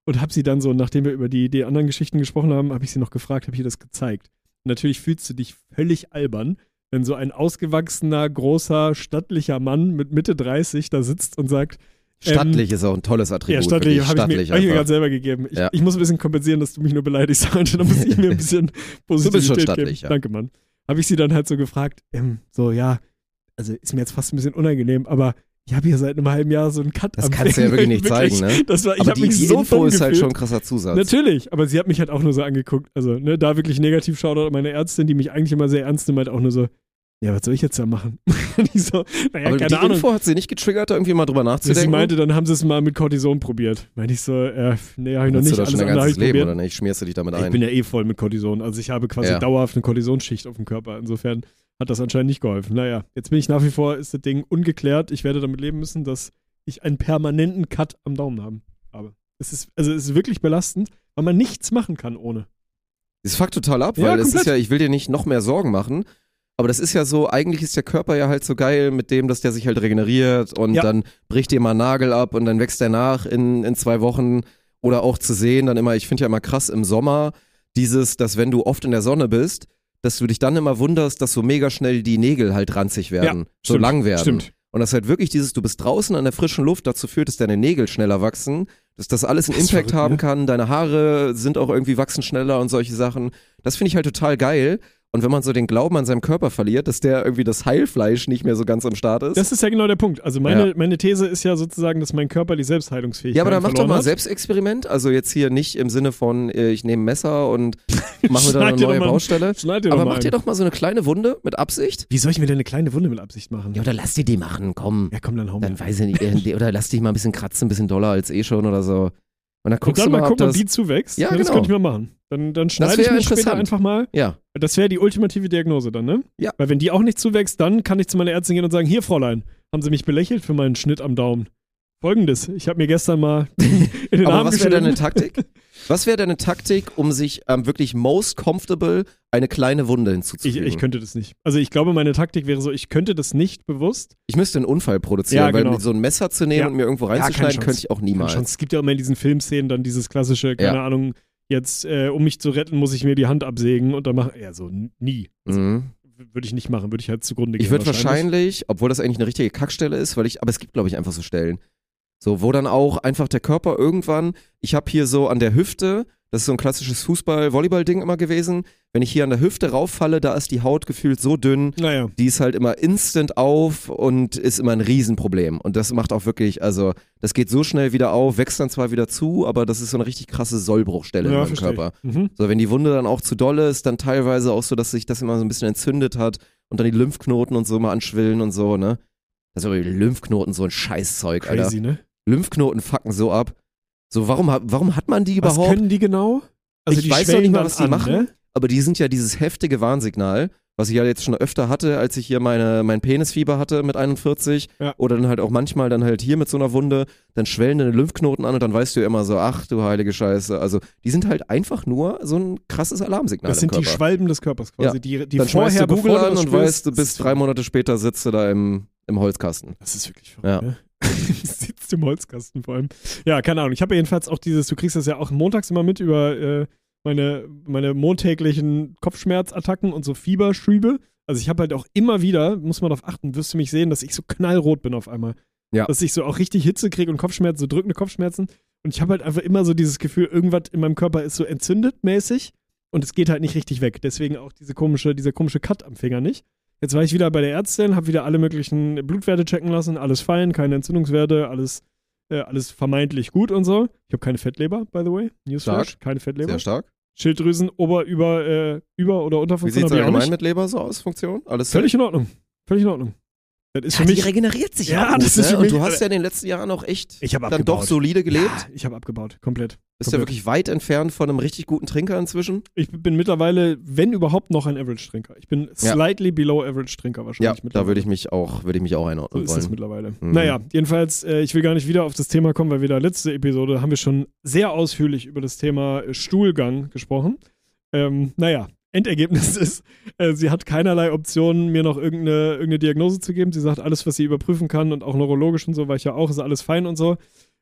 und habe sie dann so, nachdem wir über die anderen Geschichten gesprochen haben, habe ich sie noch gefragt, habe ich ihr das gezeigt. Und natürlich fühlst du dich völlig albern, wenn so ein ausgewachsener, großer, stattlicher Mann mit Mitte 30 da sitzt und sagt, stattlich ist auch ein tolles Attribut. Ja, stattlich habe ich mir gerade selber gegeben. Ich muss ein bisschen kompensieren, dass du mich nur beleidigst. Da muss ich mir ein bisschen Positivität du bist schon stattlich, geben. Ja. Danke, Mann. Habe ich sie dann halt so gefragt, also ist mir jetzt fast ein bisschen unangenehm, aber ich habe hier seit einem halben Jahr so einen Cut. Das kannst du ja wirklich nicht zeigen, ne? Aber die Info ist halt schon ein krasser Zusatz. Natürlich, aber sie hat mich halt auch nur so angeguckt. Also, ne, da wirklich negativ Shoutout an meine Ärztin, die mich eigentlich immer sehr ernst nimmt, halt auch nur so, ja, was soll ich jetzt da machen? Ich so, naja, aber keine die Ahnung. Info hat sie nicht getriggert, da irgendwie mal drüber nachzudenken? Sie meinte, dann haben sie es mal mit Cortison probiert. Meinte ich so, nee, habe ich noch nicht. Hast du das schon dein ganzes Leben, probiert. oder nicht? Schmierst du dich damit ein? Ich bin ja voll mit Cortison. Also ich habe quasi dauerhaft eine Cortisonschicht auf dem Körper. Insofern hat das anscheinend nicht geholfen. Naja, jetzt bin ich nach wie vor, ist das Ding ungeklärt. Ich werde damit leben müssen, dass ich einen permanenten Cut am Daumen habe. Es ist wirklich belastend, weil man nichts machen kann ohne. Das fuckt total ab, weil es ist ja, ich will dir nicht noch mehr Sorgen machen, aber das ist ja so, eigentlich ist der Körper ja halt so geil mit dem, dass der sich halt regeneriert und dann bricht dir mal einen Nagel ab und dann wächst der nach in 2 Wochen oder auch zu sehen, dann immer, ich finde ja immer krass im Sommer dass wenn du oft in der Sonne bist, dass du dich dann immer wunderst, dass so mega schnell die Nägel halt ranzig werden, so lang werden. Stimmt. Und das halt wirklich du bist draußen an der frischen Luft, dazu führt, dass deine Nägel schneller wachsen, dass das alles einen Impact haben kann, deine Haare sind auch irgendwie wachsen schneller und solche Sachen. Das finde ich halt total geil. Und wenn man so den Glauben an seinem Körper verliert, dass der irgendwie das Heilfleisch nicht mehr so ganz am Start ist. Das ist ja genau der Punkt. Also meine These ist ja sozusagen, dass mein Körper die Selbstheilungsfähigkeit aber dann mach doch mal hat. Selbstexperiment. Also jetzt hier nicht im Sinne von, ich nehme ein Messer und mache mir da eine neue Baustelle. Aber mach dir doch mal so eine kleine Wunde mit Absicht. Wie soll ich mir denn eine kleine Wunde mit Absicht machen? Ja, oder lass dir die machen, komm. Ja, komm, dann hau Dann weiß ich nicht. Oder lass dich mal ein bisschen kratzen, ein bisschen doller als schon oder so. Und dann guckst du mal, ob die zuwächst. Ja, das genau. könnte ich mal machen. Dann schneide ich mich später einfach mal. Ja. Das wäre die ultimative Diagnose dann, ne? Ja. Weil wenn die auch nicht zuwächst, dann kann ich zu meiner Ärztin gehen und sagen, hier, Fräulein, haben Sie mich belächelt für meinen Schnitt am Daumen? Folgendes, ich habe mir gestern mal in den Arm was wäre deine Taktik? Was wäre deine Taktik, um sich wirklich most comfortable eine kleine Wunde hinzuzufügen? Ich könnte das nicht. Also ich glaube, meine Taktik wäre so, ich könnte das nicht bewusst. Ich müsste einen Unfall produzieren, weil mit so ein Messer zu nehmen und mir irgendwo reinzuschneiden, könnte ich auch niemals. Es gibt ja immer in diesen Filmszenen dann dieses klassische, keine Ahnung, jetzt, um mich zu retten, muss ich mir die Hand absägen und dann machen, so nie. Also, würde ich nicht machen, würde ich halt zugrunde gehen. Ich würde wahrscheinlich, obwohl das eigentlich eine richtige Kackstelle ist, aber es gibt, glaube ich, einfach so Stellen. So, wo dann auch einfach der Körper irgendwann, ich habe hier so an der Hüfte, das ist so ein klassisches Fußball-Volleyball-Ding immer gewesen, wenn ich hier an der Hüfte rauffalle, da ist die Haut gefühlt so dünn, die ist halt immer instant auf und ist immer ein Riesenproblem. Und das macht auch wirklich, also das geht so schnell wieder auf, wächst dann zwar wieder zu, aber das ist so eine richtig krasse Sollbruchstelle in meinem Körper. So, wenn die Wunde dann auch zu doll ist, dann teilweise auch so, dass sich das immer so ein bisschen entzündet hat und dann die Lymphknoten und so mal anschwillen und so, ne? Also die Lymphknoten, so ein Scheißzeug, Alter. Crazy, ne? Lymphknoten fucken so ab. So, warum hat man die überhaupt? Was können die genau? Also ich weiß noch nicht mal, was die machen, ne? Aber die sind ja dieses heftige Warnsignal, was ich ja jetzt schon öfter hatte, als ich hier mein Penisfieber hatte mit 41 oder dann halt auch manchmal dann halt hier mit so einer Wunde, dann schwellen deine Lymphknoten an und dann weißt du ja immer so, ach du heilige Scheiße. Also die sind halt einfach nur so ein krasses Alarmsignal Das sind im Körper. Die Schwalben des Körpers quasi. Ja. Die dann vorher, schmeißt du Google an und spürst, weißt, du bist 3 Monate später sitzt du da im Holzkasten. Das ist wirklich verrückt, ne? Sitzt im Holzkasten vor allem. Ja, keine Ahnung. Ich habe jedenfalls auch du kriegst das ja auch montags immer mit über meine montäglichen Kopfschmerzattacken und so Fieberschübe. Also ich habe halt auch immer wieder, muss man darauf achten, wirst du mich sehen, dass ich so knallrot bin auf einmal. Ja. Dass ich so auch richtig Hitze kriege und Kopfschmerzen, so drückende Kopfschmerzen. Und ich habe halt einfach immer so dieses Gefühl, irgendwas in meinem Körper ist so entzündet mäßig und es geht halt nicht richtig weg. Deswegen auch dieser komische Cut am Finger nicht. Jetzt war ich wieder bei der Ärztin, habe wieder alle möglichen Blutwerte checken lassen, alles fein, keine Entzündungswerte, alles vermeintlich gut und so. Ich habe keine Fettleber, by the way. Newsflash, keine Fettleber. Sehr stark. Schilddrüsen über- oder Unterfunktion. Wie sieht es allgemein mit Leber so aus, Funktion? Alles völlig in Ordnung. Völlig in Ordnung. Das ist ja, für mich, die regeneriert sich ja, auch gut, das ist ne? für mich, Und du hast ja in den letzten Jahren auch echt dann doch solide gelebt. Ja, ich habe abgebaut, komplett. Bist ja wirklich weit entfernt von einem richtig guten Trinker inzwischen? Ich bin mittlerweile, wenn überhaupt, noch ein Average-Trinker. Ich bin slightly below Average-Trinker wahrscheinlich. Ja, da würde ich mich auch einordnen wollen. So ist es mittlerweile. Naja, jedenfalls, ich will gar nicht wieder auf das Thema kommen, weil wir da letzte Episode haben wir schon sehr ausführlich über das Thema Stuhlgang gesprochen. Naja, Endergebnis ist, sie hat keinerlei Optionen, mir noch irgendeine Diagnose zu geben. Sie sagt, alles, was sie überprüfen kann und auch neurologisch und so, war ich ja auch, ist alles fein und so.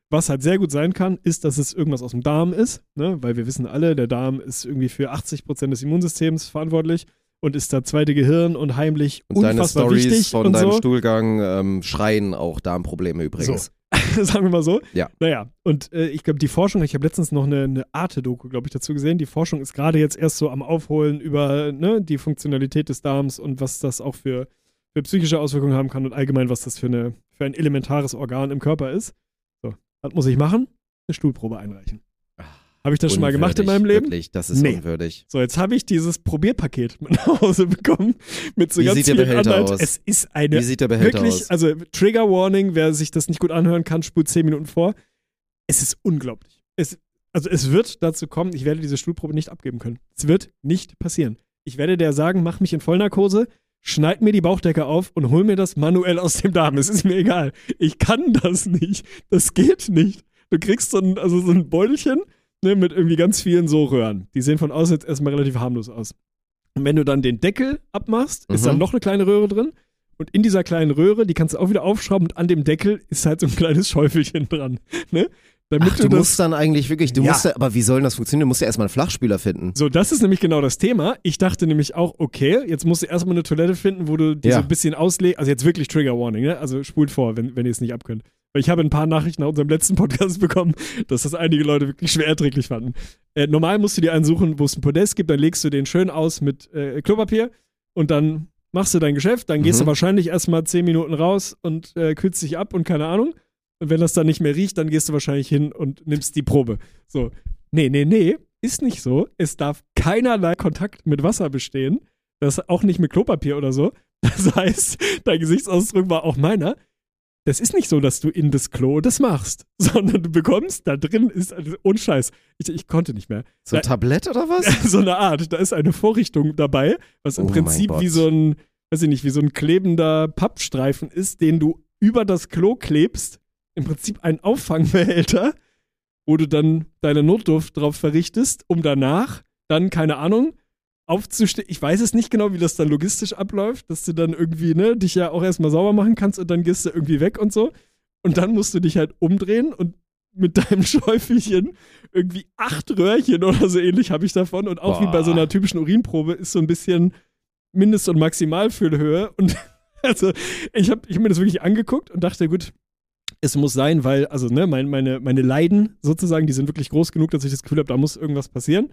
Was halt sehr gut sein kann, ist, dass es irgendwas aus dem Darm ist, ne? Weil wir wissen alle, der Darm ist irgendwie für 80% des Immunsystems verantwortlich und ist das zweite Gehirn und heimlich und unfassbar wichtig. wichtig. Von und deinem so. Stuhlgang schreien auch Darmprobleme übrigens. So. Sagen wir mal so. Ja. Naja, und ich glaube, die Forschung, ich habe letztens noch eine Arte-Doku, glaube ich, dazu gesehen. Die Forschung ist gerade jetzt erst so am Aufholen über die Funktionalität des Darms und was das auch für psychische Auswirkungen haben kann und allgemein, was das für ein elementares Organ im Körper ist. So, was muss ich machen? Eine Stuhlprobe einreichen. Habe ich das schon mal gemacht in meinem Leben? Wirklich, das ist unwürdig. So, jetzt habe ich dieses Probierpaket mit nach Hause bekommen mit so Wie ganz sieht der vielen Behälter Anleitung. aus? Es ist eine Wie sieht der Behälter wirklich, aus? also Trigger Warning, wer sich das nicht gut anhören kann, spult 10 Minuten vor. Es ist unglaublich. Es wird dazu kommen, ich werde diese Stuhlprobe nicht abgeben können. Es wird nicht passieren. Ich werde dir sagen, mach mich in Vollnarkose, schneid mir die Bauchdecke auf und hol mir das manuell aus dem Darm. Es ist mir egal. Ich kann das nicht. Das geht nicht. Du kriegst so ein Beutelchen, ne, mit irgendwie ganz vielen so Röhren. Die sehen von außen jetzt erstmal relativ harmlos aus. Und wenn du dann den Deckel abmachst, ist dann noch eine kleine Röhre drin. Und in dieser kleinen Röhre, die kannst du auch wieder aufschrauben und an dem Deckel ist halt so ein kleines Schäufelchen dran. Ne? Damit du musst dann eigentlich wirklich, aber wie soll das funktionieren? Du musst ja erstmal einen Flachspüler finden. So, das ist nämlich genau das Thema. Ich dachte nämlich auch, okay, jetzt musst du erstmal eine Toilette finden, wo du die so ein bisschen auslegst. Also jetzt wirklich Trigger Warning, ne? Also spult vor, wenn ihr es nicht abkönnt. Weil ich habe ein paar Nachrichten nach unserem letzten Podcast bekommen, dass das einige Leute wirklich schwer erträglich fanden. Normal musst du dir einen suchen, wo es ein Podest gibt, dann legst du den schön aus mit Klopapier und dann machst du dein Geschäft, dann gehst du wahrscheinlich erstmal 10 Minuten raus und kühlst dich ab und keine Ahnung. Und wenn das dann nicht mehr riecht, dann gehst du wahrscheinlich hin und nimmst die Probe. So, nee, ist nicht so. Es darf keinerlei Kontakt mit Wasser bestehen. Das auch nicht mit Klopapier oder so. Das heißt, dein Gesichtsausdruck war auch meiner. Das ist nicht so, dass du in das Klo das machst, sondern du bekommst, da drin ist, ohne Scheiß, ich konnte nicht mehr. So ein Tablett oder was? So eine Art, da ist eine Vorrichtung dabei, was im Prinzip wie so ein, weiß ich nicht, wie so ein klebender Pappstreifen ist, den du über das Klo klebst. Im Prinzip ein Auffangbehälter, wo du dann deine Notdurft drauf verrichtest, um danach dann, keine Ahnung, aufzustehen. Ich weiß es nicht genau, wie das dann logistisch abläuft, dass du dann irgendwie, dich ja auch erstmal sauber machen kannst und dann gehst du irgendwie weg und so. Und dann musst du dich halt umdrehen und mit deinem Schäufelchen irgendwie 8 Röhrchen oder so ähnlich habe ich davon. Und auch wie bei so einer typischen Urinprobe ist so ein bisschen Mindest- und Maximalfüllhöhe. Und also ich hab mir das wirklich angeguckt und dachte, gut, es muss sein, weil, also meine Leiden sozusagen, die sind wirklich groß genug, dass ich das Gefühl habe, da muss irgendwas passieren.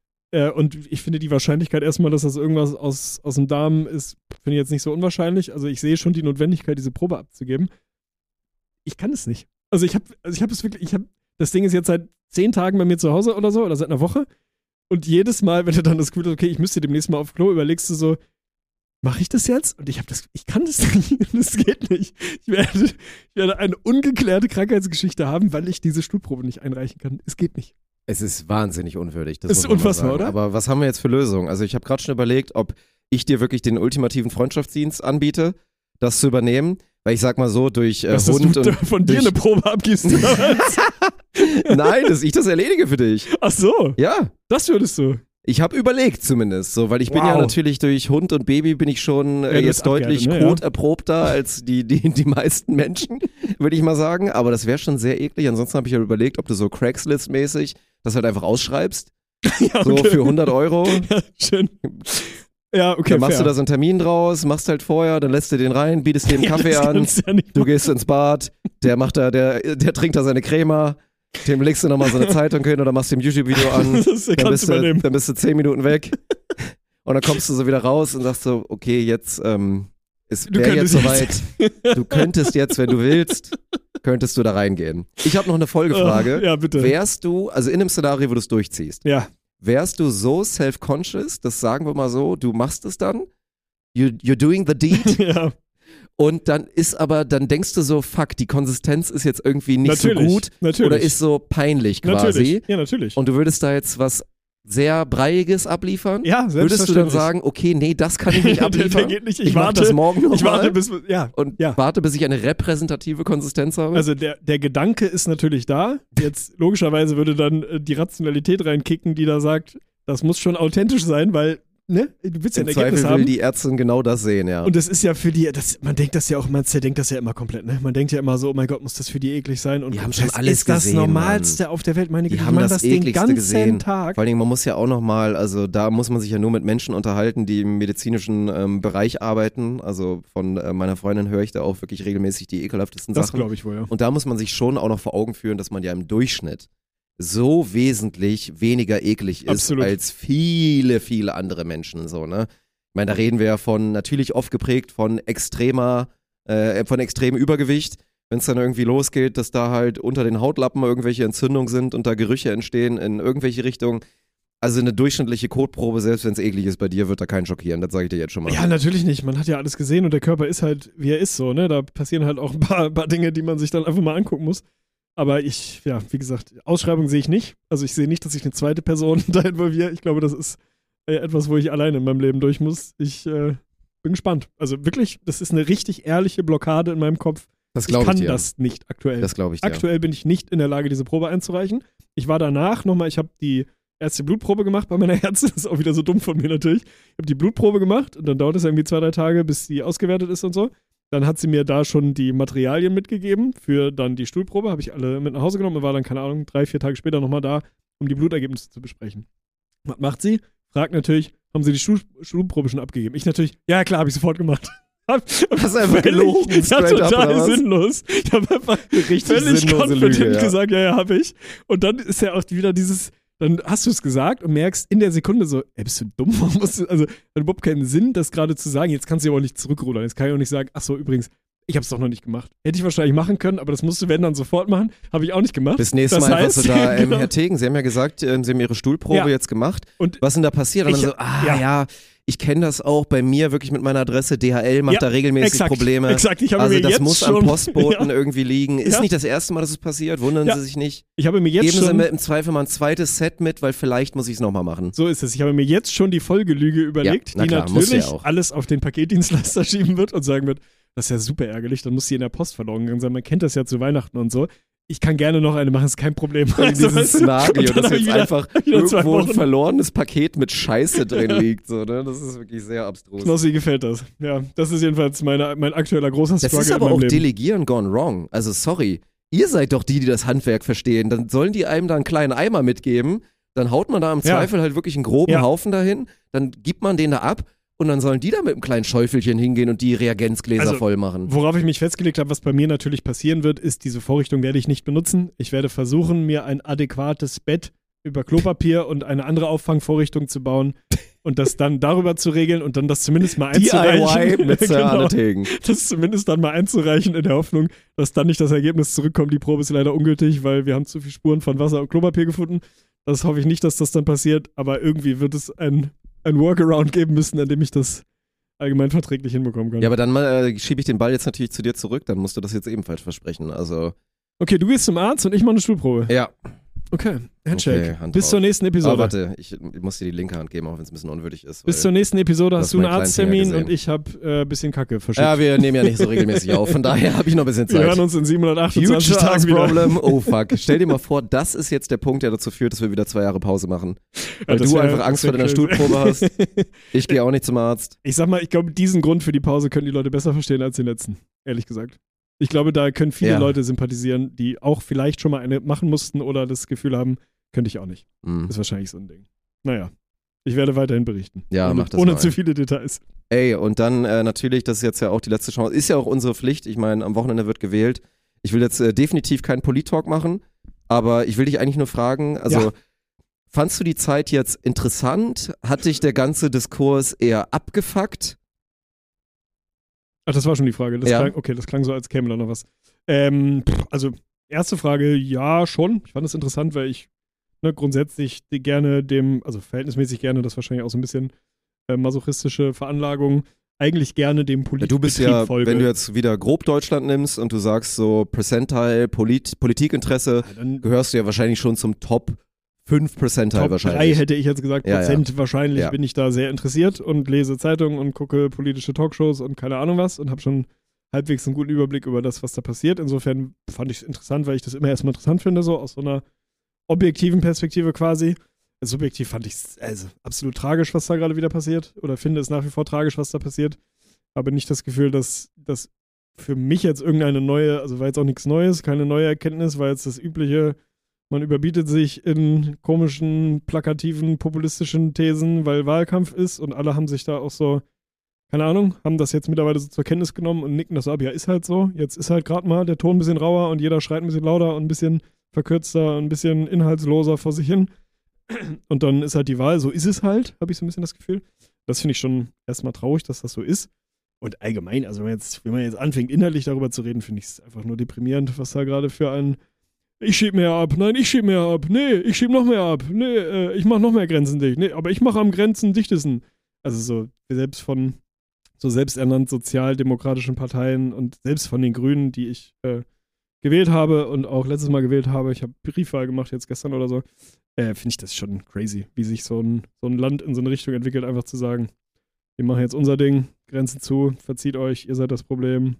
Und ich finde die Wahrscheinlichkeit erstmal, dass das irgendwas aus dem Darm ist, finde ich jetzt nicht so unwahrscheinlich. Also ich sehe schon die Notwendigkeit, diese Probe abzugeben. Ich kann es nicht. Also ich habe es wirklich, das Ding ist jetzt seit 10 Tagen bei mir zu Hause oder so, oder seit einer Woche. Und jedes Mal, wenn du dann das Gefühl hast, okay, ich müsste demnächst mal auf Klo, überlegst du so, mache ich das jetzt? Und ich kann das nicht. Das geht nicht. Ich werde eine ungeklärte Krankheitsgeschichte haben, weil ich diese Stuhlprobe nicht einreichen kann. Es geht nicht. Es ist wahnsinnig unwürdig. Das ist unfassbar, oder? Aber was haben wir jetzt für Lösungen? Also ich habe gerade schon überlegt, ob ich dir wirklich den ultimativen Freundschaftsdienst anbiete, das zu übernehmen. Weil ich sag mal so, durch Hund und von dir eine Probe abgibst. Nein, dass ich das erledige für dich. Ach so. Ja. Das würdest du. Ich habe überlegt zumindest, so, weil ich bin ja natürlich durch Hund und Baby bin ich schon jetzt deutlich koterprobter als die meisten Menschen, würde ich mal sagen. Aber das wäre schon sehr eklig. Ansonsten habe ich ja überlegt, ob du so Craigslist-mäßig das halt einfach ausschreibst. Ja, okay. So für 100 €. Ja, schön. Ja, okay, dann machst du da so einen Termin draus, machst halt vorher, dann lässt du den rein, bietest dir einen Kaffee an, du gehst ins Bad, der trinkt da seine Crema, dem legst du nochmal so eine Zeitung hin oder machst dem YouTube-Video an, dann bist du 10 Minuten weg und dann kommst du so wieder raus und sagst so, okay, jetzt wäre jetzt soweit, du könntest jetzt, wenn du willst, könntest du da reingehen. Ich habe noch eine Folgefrage. Ja, bitte. Wärst du, also in einem Szenario, wo du es durchziehst, wärst du so self-conscious, das sagen wir mal so, du machst es dann, you're doing the deed, ja. Und dann denkst du so, fuck, die Konsistenz ist jetzt irgendwie nicht so gut oder ist so peinlich quasi. Natürlich. Ja, natürlich. Und du würdest da jetzt was sehr Breiiges abliefern? Ja, selbstverständlich. Würdest du dann sagen, okay, nee, das kann ich nicht abliefern? Der geht nicht. Ich warte das morgen noch warte, bis ich eine repräsentative Konsistenz habe? Also der Gedanke ist natürlich da. Jetzt logischerweise würde dann die Rationalität reinkicken, die da sagt, das muss schon authentisch sein, weil ne? Du willst ja Im ein Ergebnis Zweifel will haben. die Ärztin genau das sehen, ja. Und das ist ja für die, man denkt das ja auch, man zerdenkt das ja immer komplett, ne? Man denkt ja immer so, oh mein Gott, muss das für die eklig sein? Und die haben schon das alles ist das gesehen, Normalste auf der Welt. Meine Güte, die haben das den ekligste ganzen gesehen. Tag. Vor allen Dingen, man muss ja auch nochmal, also da muss man sich ja nur mit Menschen unterhalten, die im medizinischen Bereich arbeiten. Also von meiner Freundin höre ich da auch wirklich regelmäßig die ekelhaftesten Sachen. Das glaube ich wohl, ja. Und da muss man sich schon auch noch vor Augen führen, dass man ja im Durchschnitt so wesentlich weniger eklig ist Absolut. als viele, viele andere Menschen. So, ne? Ich meine, da reden wir ja von, natürlich oft geprägt von extremem Übergewicht. Wenn es dann irgendwie losgeht, dass da halt unter den Hautlappen irgendwelche Entzündungen sind und da Gerüche entstehen in irgendwelche Richtungen. Also eine durchschnittliche Kotprobe, selbst wenn es eklig ist bei dir, wird da keinen schockieren. Das sage ich dir jetzt schon mal. Ja, natürlich nicht. Man hat ja alles gesehen und der Körper ist halt, wie er ist so, ne? Da passieren halt auch ein paar Dinge, die man sich dann einfach mal angucken muss. Aber wie gesagt, Ausschreibung sehe ich nicht. Also ich sehe nicht, dass ich eine zweite Person da involviere. Ich glaube, das ist etwas, wo ich alleine in meinem Leben durch muss. Ich bin gespannt. Also wirklich, das ist eine richtig ehrliche Blockade in meinem Kopf. Das glaube ich kann dir. das nicht aktuell. Das glaube ich dir. Aktuell bin ich nicht in der Lage, diese Probe einzureichen. Ich war danach nochmal, ich habe die erste Blutprobe gemacht bei meiner Ärztin. Das ist auch wieder so dumm von mir natürlich. Ich habe die Blutprobe gemacht und dann dauert es irgendwie 2-3 Tage, bis die ausgewertet ist und so. Dann hat sie mir da schon die Materialien mitgegeben für dann die Stuhlprobe. Habe ich alle mit nach Hause genommen und war dann, keine Ahnung, 3-4 Tage später nochmal da, um die Blutergebnisse zu besprechen. Was macht sie? Fragt natürlich, haben Sie die Stuhlprobe schon abgegeben? Ich natürlich, ja klar, habe ich sofort gemacht. Hast einfach gelogen, ja, total sinnlos. Ich habe einfach richtig völlig confident Lüge, ja. gesagt, ja, habe ich. Und dann ist ja auch wieder dieses, dann hast du es gesagt und merkst in der Sekunde so, ey, bist du dumm? Warum musst du, also, hat überhaupt keinen Sinn, das gerade zu sagen. Jetzt kannst du ja auch nicht zurückrudern. Jetzt kann ich auch nicht sagen, ach so, übrigens, ich habe es doch noch nicht gemacht. Hätte ich wahrscheinlich machen können, aber das musst du, wenn, dann sofort machen. Habe ich auch nicht gemacht. Bis nächstes Mal einfach so da, genau. Herr Tegen, Sie haben ja gesagt, Sie haben Ihre Stuhlprobe jetzt gemacht. Und was denn da passiert? Und dann so, ich kenne das auch bei mir wirklich mit meiner Adresse. DHL macht da regelmäßig Probleme. Exakt, ich habe also mir das jetzt muss schon, am Postboten irgendwie liegen. Ist nicht das erste Mal, dass es passiert. Wundern Sie sich nicht. Ich habe mir jetzt Geben schon, Sie mir im Zweifel mal ein zweites Set mit, weil vielleicht muss ich es nochmal machen. So ist es. Ich habe mir jetzt schon die Folgelüge überlegt, die natürlich alles auf den Paketdienstleister schieben wird und sagen wird, das ist ja super ärgerlich, dann muss sie in der Post verloren gegangen sein. Man kennt das ja zu Weihnachten und so. Ich kann gerne noch eine machen, ist kein Problem. Also, dieses Szenario, dass jetzt einfach irgendwo ein verlorenes Paket mit Scheiße drin liegt. So, ne? Das ist wirklich sehr abstrus. Knossi gefällt das. Ja, das ist jedenfalls mein aktueller großer Struggle. Das ist aber auch Delegieren gone wrong. Also sorry, ihr seid doch die das Handwerk verstehen. Dann sollen die einem da einen kleinen Eimer mitgeben. Dann haut man da im Zweifel halt wirklich einen groben Haufen dahin. Dann gibt man den da ab. Und dann sollen die da mit einem kleinen Schäufelchen hingehen und die Reagenzgläser voll machen. Worauf ich mich festgelegt habe, was bei mir natürlich passieren wird, ist, diese Vorrichtung werde ich nicht benutzen. Ich werde versuchen, mir ein adäquates Bett über Klopapier und eine andere Auffangvorrichtung zu bauen und das dann darüber zu regeln und dann das zumindest mal einzureichen. DIY mit Sir Arne Tegen. Das zumindest dann mal einzureichen in der Hoffnung, dass dann nicht das Ergebnis zurückkommt. Die Probe ist leider ungültig, weil wir haben zu viele Spuren von Wasser und Klopapier gefunden. Das hoffe ich nicht, dass das dann passiert, aber irgendwie wird es ein Workaround geben müssen, an dem ich das allgemein verträglich hinbekommen kann. Ja, aber dann schiebe ich den Ball jetzt natürlich zu dir zurück, dann musst du das jetzt ebenfalls versprechen. Also. Okay, du gehst zum Arzt und ich mache eine Stuhlprobe. Ja. Okay, Handshake. Okay, bis zur nächsten Episode. Warte, ich muss dir die linke Hand geben, auch wenn es ein bisschen unwürdig ist. Bis zur nächsten Episode hast du einen Arzttermin und ich habe ein bisschen Kacke verschickt. Ja, wir nehmen ja nicht so regelmäßig auf, von daher habe ich noch ein bisschen Zeit. Wir hören uns in 728 Tagen wieder. Problem. Oh fuck. Stell dir mal vor, das ist jetzt der Punkt, der dazu führt, dass wir wieder 2 Jahre Pause machen. Weil du einfach Angst vor deiner Stuhlprobe hast. Ich gehe auch nicht zum Arzt. Ich sag mal, ich glaube, diesen Grund für die Pause können die Leute besser verstehen als den letzten, ehrlich gesagt. Ich glaube, da können viele Leute sympathisieren, die auch vielleicht schon mal eine machen mussten oder das Gefühl haben, könnte ich auch nicht. Das ist wahrscheinlich so ein Ding. Naja, ich werde weiterhin berichten. Ja, mach das ohne mal. zu viele Details. Ey, und dann natürlich, das ist jetzt ja auch die letzte Chance, ist ja auch unsere Pflicht. Ich meine, am Wochenende wird gewählt. Ich will jetzt definitiv keinen Polit-Talk machen, aber ich will dich eigentlich nur fragen, also fandst du die Zeit jetzt interessant? Hat dich der ganze Diskurs eher abgefuckt? Ach, das war schon die Frage. Das klang so, als käme da noch was. Also, erste Frage, ja, schon. Ich fand es interessant, weil ich grundsätzlich gerne verhältnismäßig gerne, das ist wahrscheinlich auch so ein bisschen masochistische Veranlagung, eigentlich gerne dem Politikbetrieb Du bist ja, folge. Wenn du jetzt wieder grob Deutschland nimmst und du sagst so Percentile, Politikinteresse, dann gehörst du ja wahrscheinlich schon zum Top 5 Percentile Top wahrscheinlich. 3 hätte ich jetzt gesagt, Prozent wahrscheinlich bin ich da sehr interessiert und lese Zeitungen und gucke politische Talkshows und keine Ahnung was und habe schon halbwegs einen guten Überblick über das, was da passiert. Insofern fand ich es interessant, weil ich das immer erstmal interessant finde, so aus so einer objektiven Perspektive quasi. subjektiv fand ich es absolut tragisch, was da gerade wieder passiert. Oder finde es nach wie vor tragisch, was da passiert. Habe nicht das Gefühl, dass das für mich jetzt irgendeine neue, also war jetzt auch nichts Neues, keine neue Erkenntnis, war jetzt das übliche, man überbietet sich in komischen, plakativen, populistischen Thesen, weil Wahlkampf ist und alle haben sich da auch so, keine Ahnung, haben das jetzt mittlerweile so zur Kenntnis genommen und nicken das so ab. Ja, ist halt so. Jetzt ist halt gerade mal der Ton ein bisschen rauer und jeder schreit ein bisschen lauter und ein bisschen verkürzter und ein bisschen inhaltsloser vor sich hin. Und dann ist halt die Wahl, so ist es halt, habe ich so ein bisschen das Gefühl. Das finde ich schon erstmal traurig, dass das so ist. Und allgemein, also wenn man jetzt anfängt, inhaltlich darüber zu reden, finde ich es einfach nur deprimierend, was da gerade für ein ich schieb mehr ab, nein, ich schieb mehr ab, nee, ich schieb noch mehr ab, nee, ich mach noch mehr Grenzen dicht, nee, aber ich mache am Grenzen dichtesten. Also so, selbst von so selbsternannt sozialdemokratischen Parteien und selbst von den Grünen, die ich gewählt habe und auch letztes Mal gewählt habe, ich habe Briefwahl gemacht, jetzt gestern oder so, finde ich das schon crazy, wie sich so ein Land in so eine Richtung entwickelt, einfach zu sagen, wir machen jetzt unser Ding, Grenzen zu, verzieht euch, ihr seid das Problem.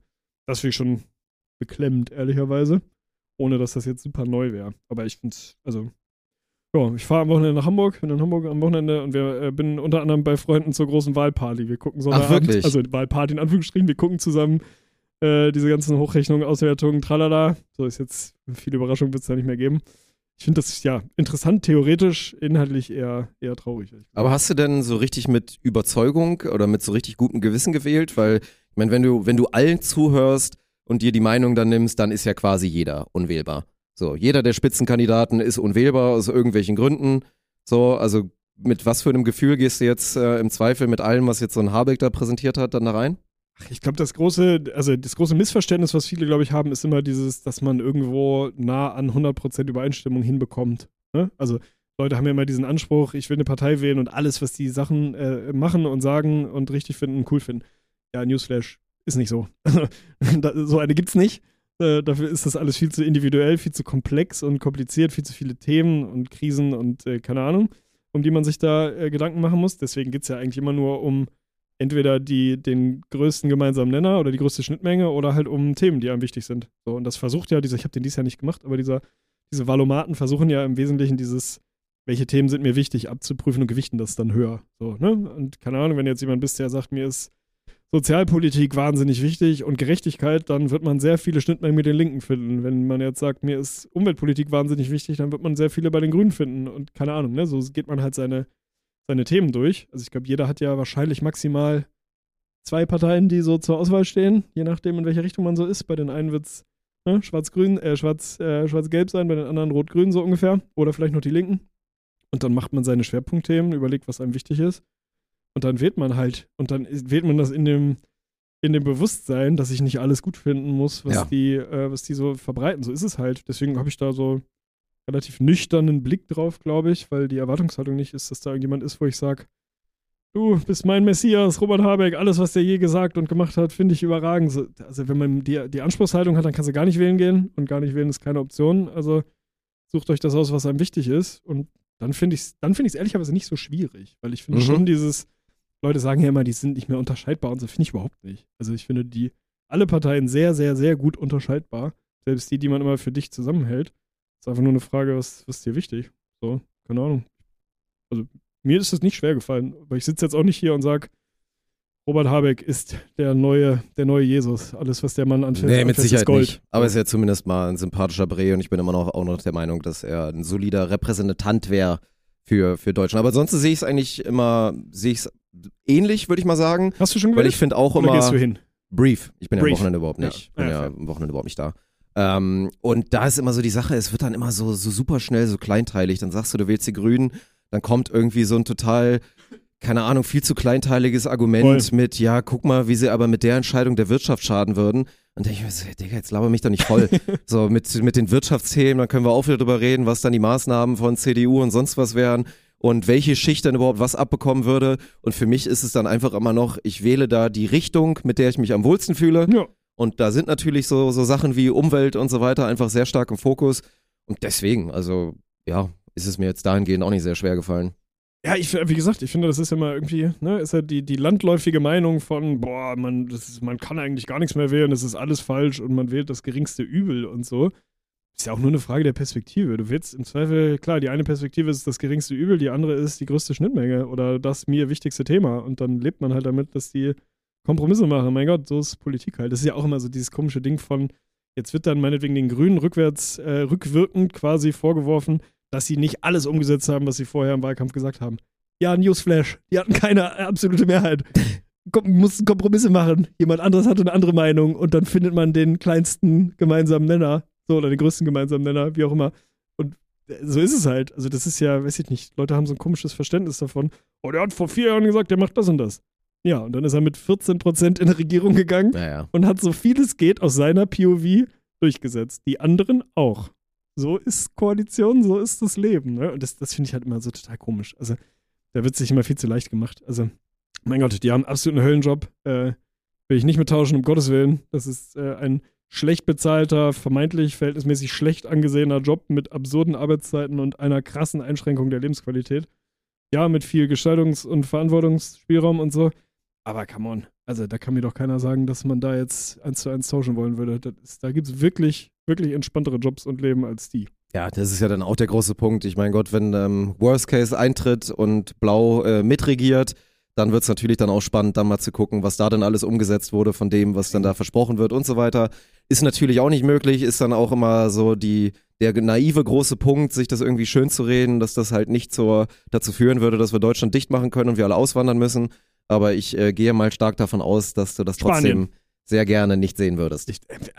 Das finde ich schon beklemmend, ehrlicherweise, ohne dass das jetzt super neu wäre. Aber ich finde es, also, ja, ich fahre am Wochenende nach Hamburg, bin in Hamburg am Wochenende und wir bin unter anderem bei Freunden zur großen Wahlparty. Wir gucken Sonntagabend, also Wahlparty in Anführungsstrichen, wir gucken zusammen diese ganzen Hochrechnungen, Auswertungen, tralala. So ist jetzt, viele Überraschungen wird es da nicht mehr geben. Ich finde das, ja, interessant, theoretisch, inhaltlich eher traurig. Aber hast du denn so richtig mit Überzeugung oder mit so richtig gutem Gewissen gewählt? Weil, ich meine, wenn du allen zuhörst und dir die Meinung dann nimmst, dann ist ja quasi jeder unwählbar. So, jeder der Spitzenkandidaten ist unwählbar aus irgendwelchen Gründen. So, also mit was für einem Gefühl gehst du jetzt im Zweifel mit allem, was jetzt so ein Habeck da präsentiert hat, dann da rein? Ich glaube, das große Missverständnis, was viele, glaube ich, haben, ist immer dieses, dass man irgendwo nah an 100% Übereinstimmung hinbekommt. Ne? Also Leute haben ja immer diesen Anspruch, ich will eine Partei wählen und alles, was die Sachen machen und sagen und richtig finden und cool finden. Ja, Newsflash, ist nicht so. So eine gibt's nicht. Dafür ist das alles viel zu individuell, viel zu komplex und kompliziert, viel zu viele Themen und Krisen und keine Ahnung, um die man sich da Gedanken machen muss. Deswegen geht es ja eigentlich immer nur um entweder den größten gemeinsamen Nenner oder die größte Schnittmenge oder halt um Themen, die einem wichtig sind. So, und das versucht ja ich habe den dieses Jahr nicht gemacht, aber diese Valomaten versuchen ja im Wesentlichen welche Themen sind mir wichtig, abzuprüfen und gewichten das dann höher. So, ne? Und keine Ahnung, wenn jetzt jemand bist, der sagt, mir ist Sozialpolitik wahnsinnig wichtig und Gerechtigkeit, dann wird man sehr viele Schnittmengen mit den Linken finden. Wenn man jetzt sagt, mir ist Umweltpolitik wahnsinnig wichtig, dann wird man sehr viele bei den Grünen finden und keine Ahnung, ne? So geht man halt seine Themen durch. Also ich glaube, jeder hat ja wahrscheinlich maximal 2 Parteien, die so zur Auswahl stehen, je nachdem, in welche Richtung man so ist. Bei den einen wird es schwarz-gelb sein, bei den anderen rot-grün so ungefähr. Oder vielleicht noch die Linken. Und dann macht man seine Schwerpunktthemen, überlegt, was einem wichtig ist. Und dann wählt man halt. Und dann wählt man das in dem Bewusstsein, dass ich nicht alles gut finden muss, was die so verbreiten. So ist es halt. Deswegen habe ich da so relativ nüchternen Blick drauf, glaube ich, weil die Erwartungshaltung nicht ist, dass da irgendjemand ist, wo ich sage, du bist mein Messias, Robert Habeck, alles, was der je gesagt und gemacht hat, finde ich überragend. Also wenn man die Anspruchshaltung hat, dann kannst du gar nicht wählen gehen und gar nicht wählen ist keine Option. Also sucht euch das aus, was einem wichtig ist und dann finde ich es ehrlicherweise nicht so schwierig, weil ich finde schon Leute sagen ja immer, die sind nicht mehr unterscheidbar und so finde ich überhaupt nicht. Also ich finde alle Parteien sehr, sehr, sehr gut unterscheidbar, selbst die man immer für dich zusammenhält. Ist einfach nur eine Frage, was ist dir wichtig? So, keine Ahnung. Also, mir ist es nicht schwer gefallen, aber ich sitze jetzt auch nicht hier und sage, Robert Habeck ist der neue Jesus. Alles, was der Mann anfällt, nee, mit Sicherheit ist Gold. Nicht. Aber er ist ja zumindest mal ein sympathischer Bre und ich bin immer noch der Meinung, dass er ein solider Repräsentant wäre für Deutschland. Aber sonst sehe ich es ähnlich, würde ich mal sagen. Hast du schon gewählt? Weil ich finde auch immer. Oder gehst du hin? Brief. Ich bin ja am Wochenende überhaupt nicht. Ich bin ja am Wochenende überhaupt nicht da. Und da ist immer so die Sache, es wird dann immer so super schnell so kleinteilig. Dann sagst du wählst die Grünen, dann kommt irgendwie so ein total, keine Ahnung, viel zu kleinteiliges Argument mit, ja, guck mal, wie sie aber mit der Entscheidung der Wirtschaft schaden würden. Und denke ich mir so, Digga, jetzt laber mich doch nicht voll. So mit den Wirtschaftsthemen, dann können wir auch wieder drüber reden, was dann die Maßnahmen von CDU und sonst was wären und welche Schicht dann überhaupt was abbekommen würde. Und für mich ist es dann einfach immer noch, ich wähle da die Richtung, mit der ich mich am wohlsten fühle. Ja. Und da sind natürlich so Sachen wie Umwelt und so weiter einfach sehr stark im Fokus. Und deswegen, also ja, ist es mir jetzt dahingehend auch nicht sehr schwer gefallen. Ja, wie gesagt, ich finde, das ist ja mal irgendwie, ne, ist ja die landläufige Meinung von, boah, man kann eigentlich gar nichts mehr wählen, das ist alles falsch und man wählt das geringste Übel und so. Ist ja auch nur eine Frage der Perspektive. Du willst im Zweifel, klar, die eine Perspektive ist das geringste Übel, die andere ist die größte Schnittmenge oder das mir wichtigste Thema. Und dann lebt man halt damit, dass die Kompromisse machen. Mein Gott, so ist Politik halt. Das ist ja auch immer so dieses komische Ding von, jetzt wird dann meinetwegen den Grünen rückwirkend quasi vorgeworfen, dass sie nicht alles umgesetzt haben, was sie vorher im Wahlkampf gesagt haben. Ja, Newsflash, die hatten keine absolute Mehrheit. Mussten Kompromisse machen. Jemand anderes hatte eine andere Meinung und dann findet man den kleinsten gemeinsamen Nenner. So, oder den größten gemeinsamen Nenner, wie auch immer. Und so ist es halt. Also das ist ja, weiß ich nicht, Leute haben so ein komisches Verständnis davon. Oh, der hat vor 4 Jahren gesagt, der macht das und das. Ja, und dann ist er mit 14% in eine Regierung gegangen und hat so viel es geht aus seiner POV durchgesetzt. Die anderen auch. So ist Koalition, so ist das Leben. Ne? Und das finde ich halt immer so total komisch. Also da wird sich immer viel zu leicht gemacht. Also, mein Gott, die haben absolut einen Höllenjob. Will ich nicht mittauschen, um Gottes Willen. Das ist ein schlecht bezahlter, vermeintlich verhältnismäßig schlecht angesehener Job mit absurden Arbeitszeiten und einer krassen Einschränkung der Lebensqualität. Ja, mit viel Gestaltungs- und Verantwortungsspielraum und so. Aber come on, also da kann mir doch keiner sagen, dass man da jetzt 1:1 tauschen wollen würde. Da gibt es wirklich, wirklich entspanntere Jobs und Leben als die. Ja, das ist ja dann auch der große Punkt. Ich meine Gott, wenn Worst Case eintritt und Blau mitregiert, dann wird es natürlich dann auch spannend, dann mal zu gucken, was da dann alles umgesetzt wurde von dem, was dann da versprochen wird und so weiter. Ist natürlich auch nicht möglich, ist dann auch immer so der naive große Punkt, sich das irgendwie schön zu reden, dass das halt nicht dazu führen würde, dass wir Deutschland dicht machen können und wir alle auswandern müssen. Aber ich gehe mal stark davon aus, dass du das trotzdem sehr gerne nicht sehen würdest.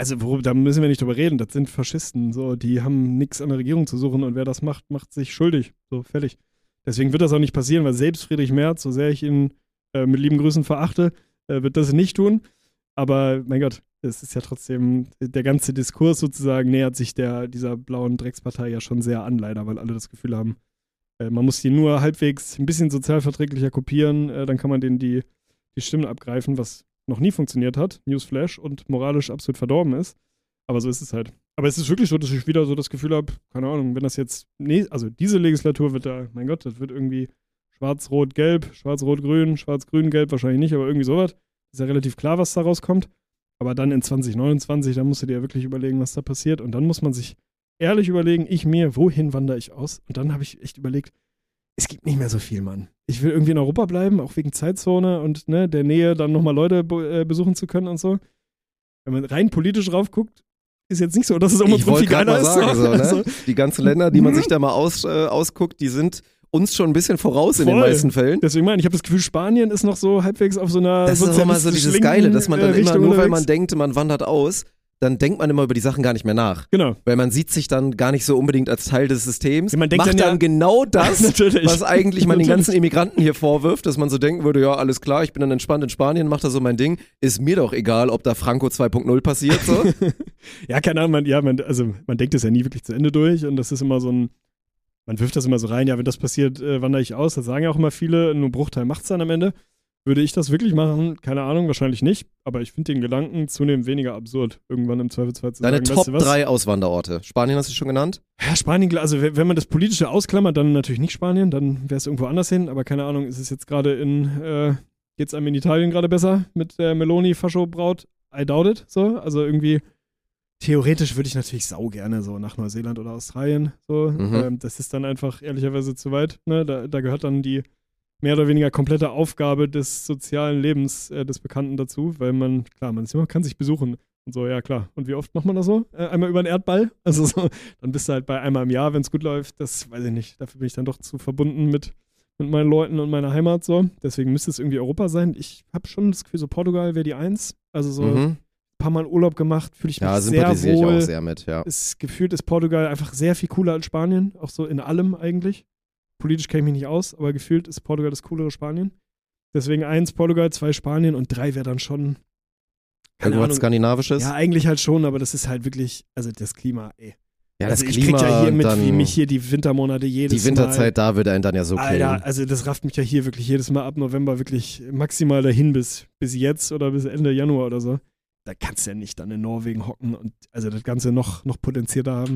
Da müssen wir nicht drüber reden. Das sind Faschisten. So, die haben nichts an der Regierung zu suchen und wer das macht, macht sich schuldig. So, fertig. Deswegen wird das auch nicht passieren, weil selbst Friedrich Merz, so sehr ich ihn mit lieben Grüßen verachte, wird das nicht tun. Aber mein Gott, es ist ja trotzdem, der ganze Diskurs sozusagen nähert sich dieser blauen Dreckspartei ja schon sehr an, leider, weil alle das Gefühl haben, man muss die nur halbwegs ein bisschen sozialverträglicher kopieren, dann kann man denen die Stimmen abgreifen, was noch nie funktioniert hat, Newsflash, und moralisch absolut verdorben ist. Aber so ist es halt. Aber es ist wirklich so, dass ich wieder so das Gefühl habe, keine Ahnung, wenn das jetzt, also diese Legislatur wird da, mein Gott, das wird irgendwie schwarz-rot-gelb, schwarz-rot-grün, schwarz-grün-gelb wahrscheinlich nicht, aber irgendwie sowas. Ist ja relativ klar, was da rauskommt. Aber dann in 2029, da musst du dir ja wirklich überlegen, was da passiert. Und dann muss man sich ehrlich überlegen, wohin wandere ich aus? Und dann habe ich echt überlegt, es gibt nicht mehr so viel, Mann. Ich will irgendwie in Europa bleiben, auch wegen Zeitzone und der Nähe, dann nochmal Leute besuchen zu können und so. Wenn man rein politisch drauf guckt, ist jetzt nicht so, dass es immer viel geiler ist. Also, die ganzen Länder, die man sich da mal ausguckt, die sind uns schon ein bisschen voraus in den meisten Fällen. Deswegen ich habe das Gefühl, Spanien ist noch so halbwegs auf so einer Das ist auch mal so dieses Geile, dass man dann immer, nur weil man denkt, man wandert aus, dann denkt man immer über die Sachen gar nicht mehr nach. Genau. Weil man sieht sich dann gar nicht so unbedingt als Teil des Systems. Ja, man denkt macht dann genau das, was eigentlich man den ganzen Immigranten hier vorwirft, dass man so denken würde, ja, alles klar, ich bin dann entspannt in Spanien, mach da so mein Ding. Ist mir doch egal, ob da Franco 2.0 passiert. So. Ja, keine Ahnung, man denkt es ja nie wirklich zu Ende durch und das ist immer so man wirft das immer so rein, ja, wenn das passiert, wandere ich aus. Das sagen ja auch immer viele, nur ein Bruchteil macht's dann am Ende. Würde ich das wirklich machen? Keine Ahnung, wahrscheinlich nicht. Aber ich finde den Gedanken zunehmend weniger absurd, irgendwann im Zweifelsfall zu sagen. Deine Top weißt du was? 3 Auswanderorte. Spanien hast du schon genannt? Ja, Spanien, also wenn man das Politische ausklammert, dann natürlich nicht Spanien, dann wäre es irgendwo anders hin. Aber keine Ahnung, ist es jetzt gerade geht's einem in Italien gerade besser mit der Meloni-Fascho-Braut? I doubt it. So, also irgendwie theoretisch würde ich natürlich gerne so nach Neuseeland oder Australien. So. Das ist dann einfach ehrlicherweise zu weit. Ne? Da gehört dann die mehr oder weniger komplette Aufgabe des sozialen Lebens des Bekannten dazu, weil man kann sich besuchen und so, ja klar. Und wie oft macht man das so? Einmal über den Erdball? Also so, dann bist du halt bei einmal im Jahr, wenn es gut läuft. Das weiß ich nicht. Dafür bin ich dann doch zu verbunden mit meinen Leuten und meiner Heimat so. Deswegen müsste es irgendwie Europa sein. Ich habe schon das Gefühl, so Portugal wäre die 1. Also so ein paar Mal Urlaub gemacht, fühle ich mich sehr wohl. Ich auch sehr mit, ja. Gefühlt ist Portugal einfach sehr viel cooler als Spanien, auch so in allem eigentlich. Politisch kenne ich mich nicht aus, aber gefühlt ist Portugal das coolere Spanien. Deswegen 1 Portugal, 2 Spanien und 3 wäre dann schon irgendwas Skandinavisches? Ja, eigentlich halt schon, aber das ist halt wirklich, also das Klima, ey. Ja, also das ich Klima krieg ja hier mit, dann, wie mich hier die Wintermonate jedes Mal. Die Winterzeit, da würde einen dann ja so killen. Alter, also das rafft mich ja hier wirklich jedes Mal ab November wirklich maximal dahin bis jetzt oder bis Ende Januar oder so. Da kannst du ja nicht dann in Norwegen hocken und also das Ganze noch potenzierter haben.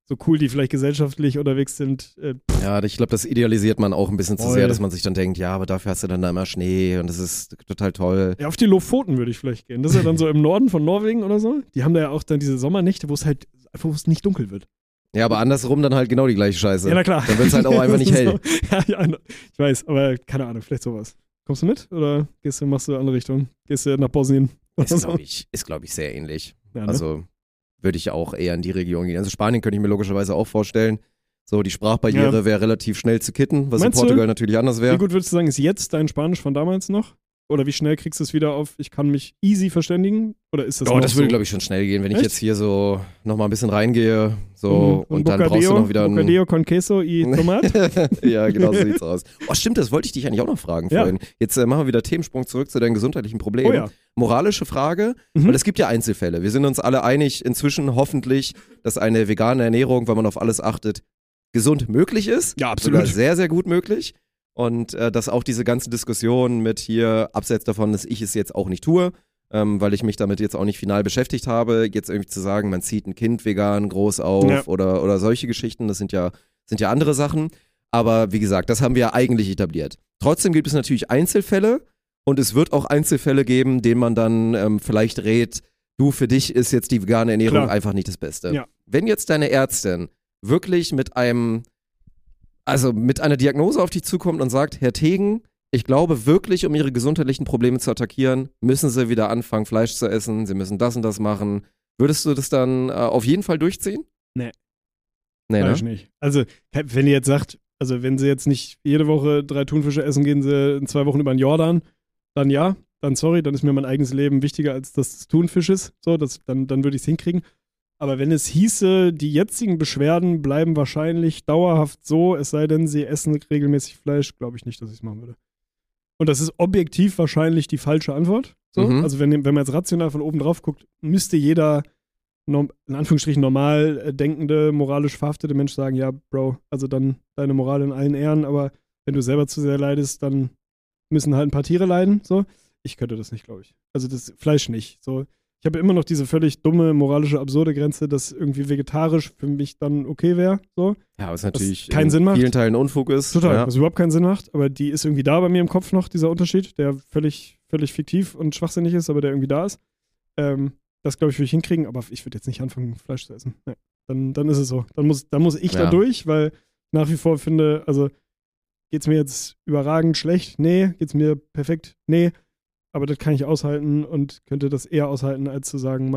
so cool die vielleicht gesellschaftlich unterwegs sind. Ja, ich glaube, das idealisiert man auch ein bisschen zu sehr, dass man sich dann denkt, ja, aber dafür hast du dann da immer Schnee und das ist total toll. Ja, auf die Lofoten würde ich vielleicht gehen. Das ist ja dann so im Norden von Norwegen oder so. Die haben da ja auch dann diese Sommernächte, wo es halt einfach nicht dunkel wird. Ja, aber andersrum dann halt genau die gleiche Scheiße. Ja, na klar. Dann wird es halt auch einfach nicht hell. So. Ja, ich weiß, aber keine Ahnung, vielleicht sowas. Kommst du mit oder machst du eine andere Richtung? Gehst du nach Bosnien? Ist, glaube ich, sehr ähnlich. Ja, ne? Also würde ich auch eher in die Region gehen. Also Spanien könnte ich mir logischerweise auch vorstellen. So, die Sprachbarriere wäre relativ schnell zu kitten, was Meinst in Portugal du? natürlich anders wäre. Wie gut würdest du sagen, ist jetzt dein Spanisch von damals noch? Oder wie schnell kriegst du es wieder auf, ich kann mich easy verständigen? Oder ist das noch das würde, so? glaube ich, schon schnell gehen, wenn Echt? ich jetzt hier so nochmal ein bisschen reingehe. So, und dann Bocadillo, brauchst du noch wieder ein... Bocadillo con queso y tomate? Ja, genau so sieht's aus. Oh, stimmt, das wollte ich dich eigentlich auch noch fragen vorhin. Jetzt machen wir wieder Themensprung zurück zu deinen gesundheitlichen Problemen. Oh ja. Moralische Frage, weil es gibt ja Einzelfälle. Wir sind uns alle einig inzwischen hoffentlich, dass eine vegane Ernährung, wenn man auf alles achtet, gesund möglich ist. Ja, absolut. Sogar sehr, sehr gut möglich. Und dass auch diese ganze Diskussion mit hier, abseits davon, dass ich es jetzt auch nicht tue, weil ich mich damit jetzt auch nicht final beschäftigt habe, jetzt irgendwie zu sagen, man zieht ein Kind vegan groß auf oder solche Geschichten, das sind ja andere Sachen. Aber wie gesagt, das haben wir ja eigentlich etabliert. Trotzdem gibt es natürlich Einzelfälle und es wird auch Einzelfälle geben, denen man dann vielleicht rät, du, für dich ist jetzt die vegane Ernährung einfach nicht das Beste. Ja. Wenn jetzt deine Ärztin wirklich mit einer Diagnose auf dich zukommt und sagt, Herr Tegen, ich glaube wirklich, um Ihre gesundheitlichen Probleme zu attackieren, müssen Sie wieder anfangen, Fleisch zu essen, Sie müssen das und das machen. Würdest du das dann auf jeden Fall durchziehen? Nee, ne? nicht. Also, wenn ihr jetzt sagt, also wenn Sie jetzt nicht jede Woche 3 Thunfische essen, gehen Sie in 2 Wochen über den Jordan, dann ja, dann sorry, dann ist mir mein eigenes Leben wichtiger als das des Thunfisches. So, dann würde ich es hinkriegen. Aber wenn es hieße, die jetzigen Beschwerden bleiben wahrscheinlich dauerhaft so, es sei denn, sie essen regelmäßig Fleisch, glaube ich nicht, dass ich es machen würde. Und das ist objektiv wahrscheinlich die falsche Antwort. So. Also wenn man jetzt rational von oben drauf guckt, müsste jeder in Anführungsstrichen normal denkende, moralisch verhaftete Mensch sagen, ja, Bro, also dann deine Moral in allen Ehren, aber wenn du selber zu sehr leidest, dann müssen halt ein paar Tiere leiden. So. Ich könnte das nicht, glaube ich. Also das Fleisch nicht. So. Ich habe immer noch diese völlig dumme, moralische, absurde Grenze, dass irgendwie vegetarisch für mich dann okay wäre. So. Ja, was natürlich keinen Sinn macht. In vielen Teilen Unfug ist. Total, was überhaupt keinen Sinn macht. Aber die ist irgendwie da bei mir im Kopf noch, dieser Unterschied, der völlig fiktiv und schwachsinnig ist, aber der irgendwie da ist. Das, glaube ich, würde ich hinkriegen, aber ich würde jetzt nicht anfangen, Fleisch zu essen. Nee. Dann ist es so. Dann muss ich da durch, weil nach wie vor finde, also geht's mir jetzt überragend schlecht? Nee. Geht's mir perfekt? Nee. Aber das kann ich aushalten und könnte das eher aushalten, als zu sagen,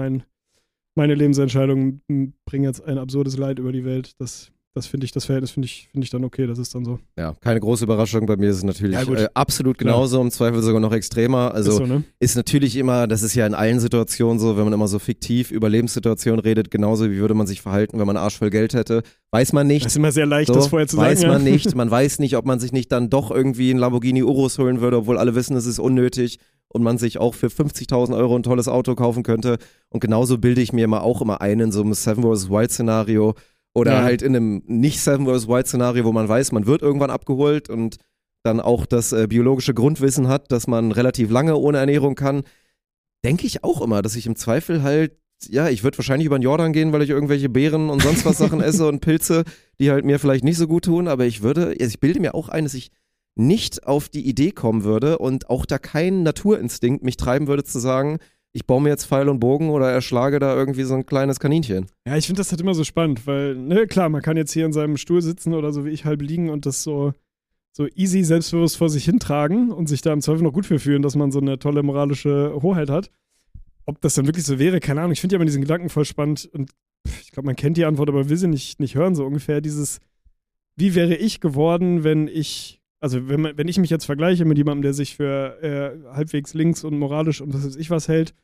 meine Lebensentscheidungen bringen jetzt ein absurdes Leid über die Welt. Das Verhältnis finde ich dann okay, das ist dann so. Ja, keine große Überraschung, bei mir ist es natürlich absolut genauso, im Zweifel sogar noch extremer. Also ist so, ne? Ist natürlich immer, das ist ja in allen Situationen so, wenn man immer so fiktiv über Lebenssituationen redet, genauso wie würde man sich verhalten, wenn man Arsch voll Geld hätte, weiß man nicht. Das ist immer sehr leicht, das vorher zu sagen. Weiß man nicht, man weiß nicht, ob man sich nicht dann doch irgendwie einen Lamborghini Urus holen würde, obwohl alle wissen, es ist unnötig und man sich auch für 50.000 Euro ein tolles Auto kaufen könnte. Und genauso bilde ich mir auch immer ein in so einem Seven vs. Wild Szenario oder halt in einem nicht Seven vs. Wild Szenario, wo man weiß, man wird irgendwann abgeholt und dann auch das biologische Grundwissen hat, dass man relativ lange ohne Ernährung kann, denke ich auch immer, dass ich im Zweifel halt, ich würde wahrscheinlich über den Jordan gehen, weil ich irgendwelche Beeren und sonst was Sachen esse und Pilze, die halt mir vielleicht nicht so gut tun, aber ich bilde mir auch ein, dass ich nicht auf die Idee kommen würde und auch da kein Naturinstinkt mich treiben würde zu sagen, ich baue mir jetzt Pfeil und Bogen oder erschlage da irgendwie so ein kleines Kaninchen. Ja, ich finde das halt immer so spannend, weil, klar, man kann jetzt hier in seinem Stuhl sitzen oder so wie ich halb liegen und das so easy selbstbewusst vor sich hintragen und sich da im Zweifel noch gut für fühlen, dass man so eine tolle moralische Hoheit hat. Ob das dann wirklich so wäre, keine Ahnung. Ich finde ja immer diesen Gedanken voll spannend und ich glaube, man kennt die Antwort, aber will sie nicht hören, so ungefähr dieses, wie wäre ich geworden, wenn ich mich jetzt vergleiche mit jemandem, der sich für halbwegs links und moralisch und was weiß ich was hält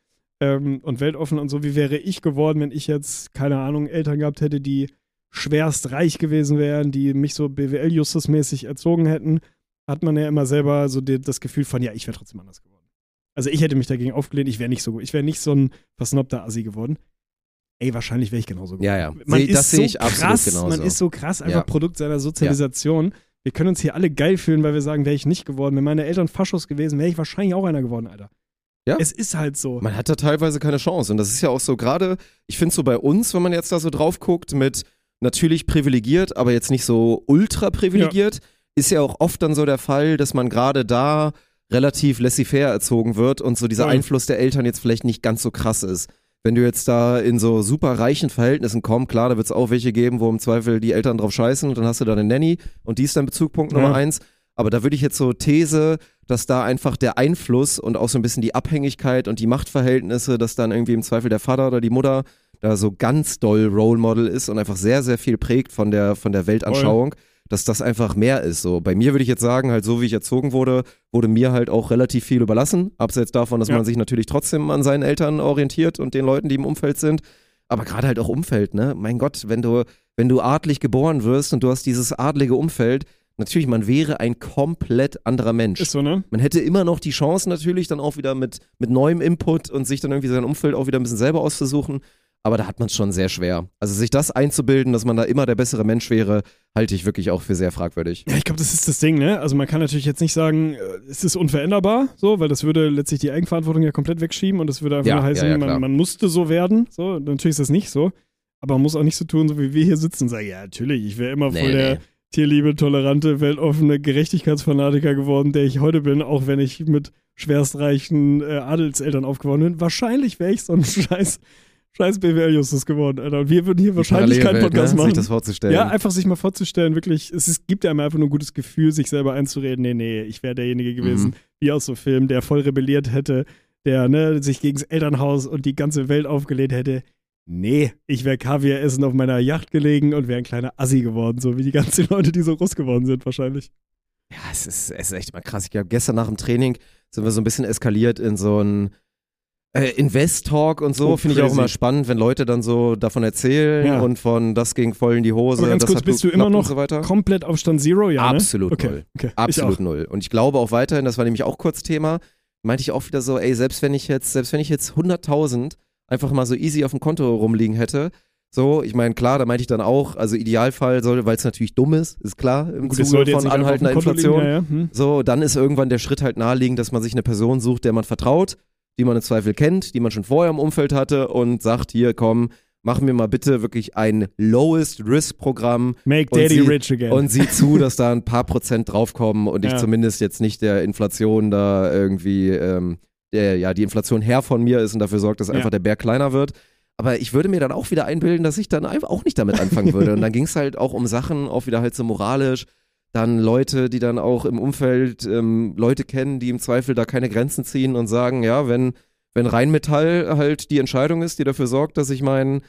und weltoffen und so, wie wäre ich geworden, wenn ich jetzt, keine Ahnung, Eltern gehabt hätte, die schwerst reich gewesen wären, die mich so BWL-Justus-mäßig erzogen hätten, hat man ja immer selber so das Gefühl von, ja, ich wäre trotzdem anders geworden. Also ich hätte mich dagegen aufgelehnt, ich wäre nicht so gut. Ich wäre nicht so ein versnobter Assi geworden. Ey, wahrscheinlich wäre ich genauso gut. Ja. Das sehe ich absolut genauso. Man ist so krass einfach Produkt seiner Sozialisation. Ja. Wir können uns hier alle geil fühlen, weil wir sagen, wäre ich nicht geworden. Wenn meine Eltern Faschos gewesen, wäre ich wahrscheinlich auch einer geworden, Alter. Ja. Es ist halt so. Man hat da teilweise keine Chance. Und das ist ja auch so gerade, ich finde so bei uns, wenn man jetzt da so drauf guckt mit natürlich privilegiert, aber jetzt nicht so ultra privilegiert. Ist ja auch oft dann so der Fall, dass man gerade da relativ laissez-faire erzogen wird und so dieser Einfluss der Eltern jetzt vielleicht nicht ganz so krass ist. Wenn du jetzt da in so super reichen Verhältnissen kommst, klar, da wird es auch welche geben, wo im Zweifel die Eltern drauf scheißen und dann hast du da eine Nanny und die ist dein Bezugpunkt Nummer 1. Aber da würde ich jetzt so These, dass da einfach der Einfluss und auch so ein bisschen die Abhängigkeit und die Machtverhältnisse, dass dann irgendwie im Zweifel der Vater oder die Mutter da so ganz doll Role Model ist und einfach sehr, sehr viel prägt von der Weltanschauung. Dass das einfach mehr ist. So, bei mir würde ich jetzt sagen, halt so wie ich erzogen wurde mir halt auch relativ viel überlassen. Abseits davon, dass man sich natürlich trotzdem an seinen Eltern orientiert und den Leuten, die im Umfeld sind. Aber gerade halt auch Umfeld, ne? Mein Gott, wenn du adlig geboren wirst und du hast dieses adlige Umfeld, natürlich, man wäre ein komplett anderer Mensch. Ist so, ne? Man hätte immer noch die Chance natürlich dann auch wieder mit neuem Input und sich dann irgendwie sein Umfeld auch wieder ein bisschen selber auszusuchen. Aber da hat man es schon sehr schwer. Also sich das einzubilden, dass man da immer der bessere Mensch wäre, halte ich wirklich auch für sehr fragwürdig. Ja, ich glaube, das ist das Ding, ne? Also man kann natürlich jetzt nicht sagen, es ist unveränderbar, so, weil das würde letztlich die Eigenverantwortung ja komplett wegschieben und das würde einfach nur heißen, man musste so werden. So, natürlich ist das nicht so. Aber man muss auch nicht so tun, so wie wir hier sitzen und sagen, ja, natürlich, ich wäre immer voll der tierliebe, tolerante, weltoffene Gerechtigkeitsfanatiker geworden, der ich heute bin, auch wenn ich mit schwerstreichen Adelseltern aufgeworden bin. Wahrscheinlich wäre ich so ein scheiß BWL-Justus geworden, Alter. Und wir würden hier wahrscheinlich keinen Podcast machen. Sich das vorzustellen. Ja, einfach sich mal vorzustellen, wirklich. Gibt ja einfach nur ein gutes Gefühl, sich selber einzureden, nee, ich wäre derjenige gewesen, wie aus so einem Film, der voll rebelliert hätte, der sich gegen das Elternhaus und die ganze Welt aufgelehnt hätte. Nee, ich wäre Kaviar essen auf meiner Yacht gelegen und wäre ein kleiner Assi geworden, so wie die ganzen Leute, die so groß geworden sind, wahrscheinlich. Ja, es ist echt immer krass. Ich glaube, gestern nach dem Training sind wir so ein bisschen eskaliert in so ein Invest-Talk und so, finde ich auch immer spannend, wenn Leute dann so davon erzählen und von das ging voll in die Hose. Aber ganz kurz, bist du immer noch so komplett auf Stand Zero? Ja, absolut null. Okay. Absolut null. Und ich glaube auch weiterhin, das war nämlich auch kurz Thema, meinte ich auch wieder so, ey, selbst wenn ich jetzt 100.000 einfach mal so easy auf dem Konto rumliegen hätte, so, ich meine, klar, da meinte ich dann auch, also Idealfall sollte, weil es natürlich dumm ist klar, im Zuge von anhaltender Inflation. So, dann ist irgendwann der Schritt halt naheliegend, dass man sich eine Person sucht, der man vertraut, die man im Zweifel kennt, die man schon vorher im Umfeld hatte und sagt, hier, komm, mach mir mal bitte wirklich ein Lowest-Risk-Programm. Make Daddy rich again. Und sieh zu, dass da ein paar Prozent draufkommen und ich zumindest jetzt nicht der Inflation da irgendwie, die Inflation Herr von mir ist und dafür sorgt, dass einfach der Berg kleiner wird. Aber ich würde mir dann auch wieder einbilden, dass ich dann einfach auch nicht damit anfangen würde. Und dann ging es halt auch um Sachen, auch wieder halt so moralisch. Dann Leute, die dann auch im Umfeld Leute kennen, die im Zweifel da keine Grenzen ziehen und sagen, ja, wenn Rheinmetall halt die Entscheidung ist, die dafür sorgt, dass ich mein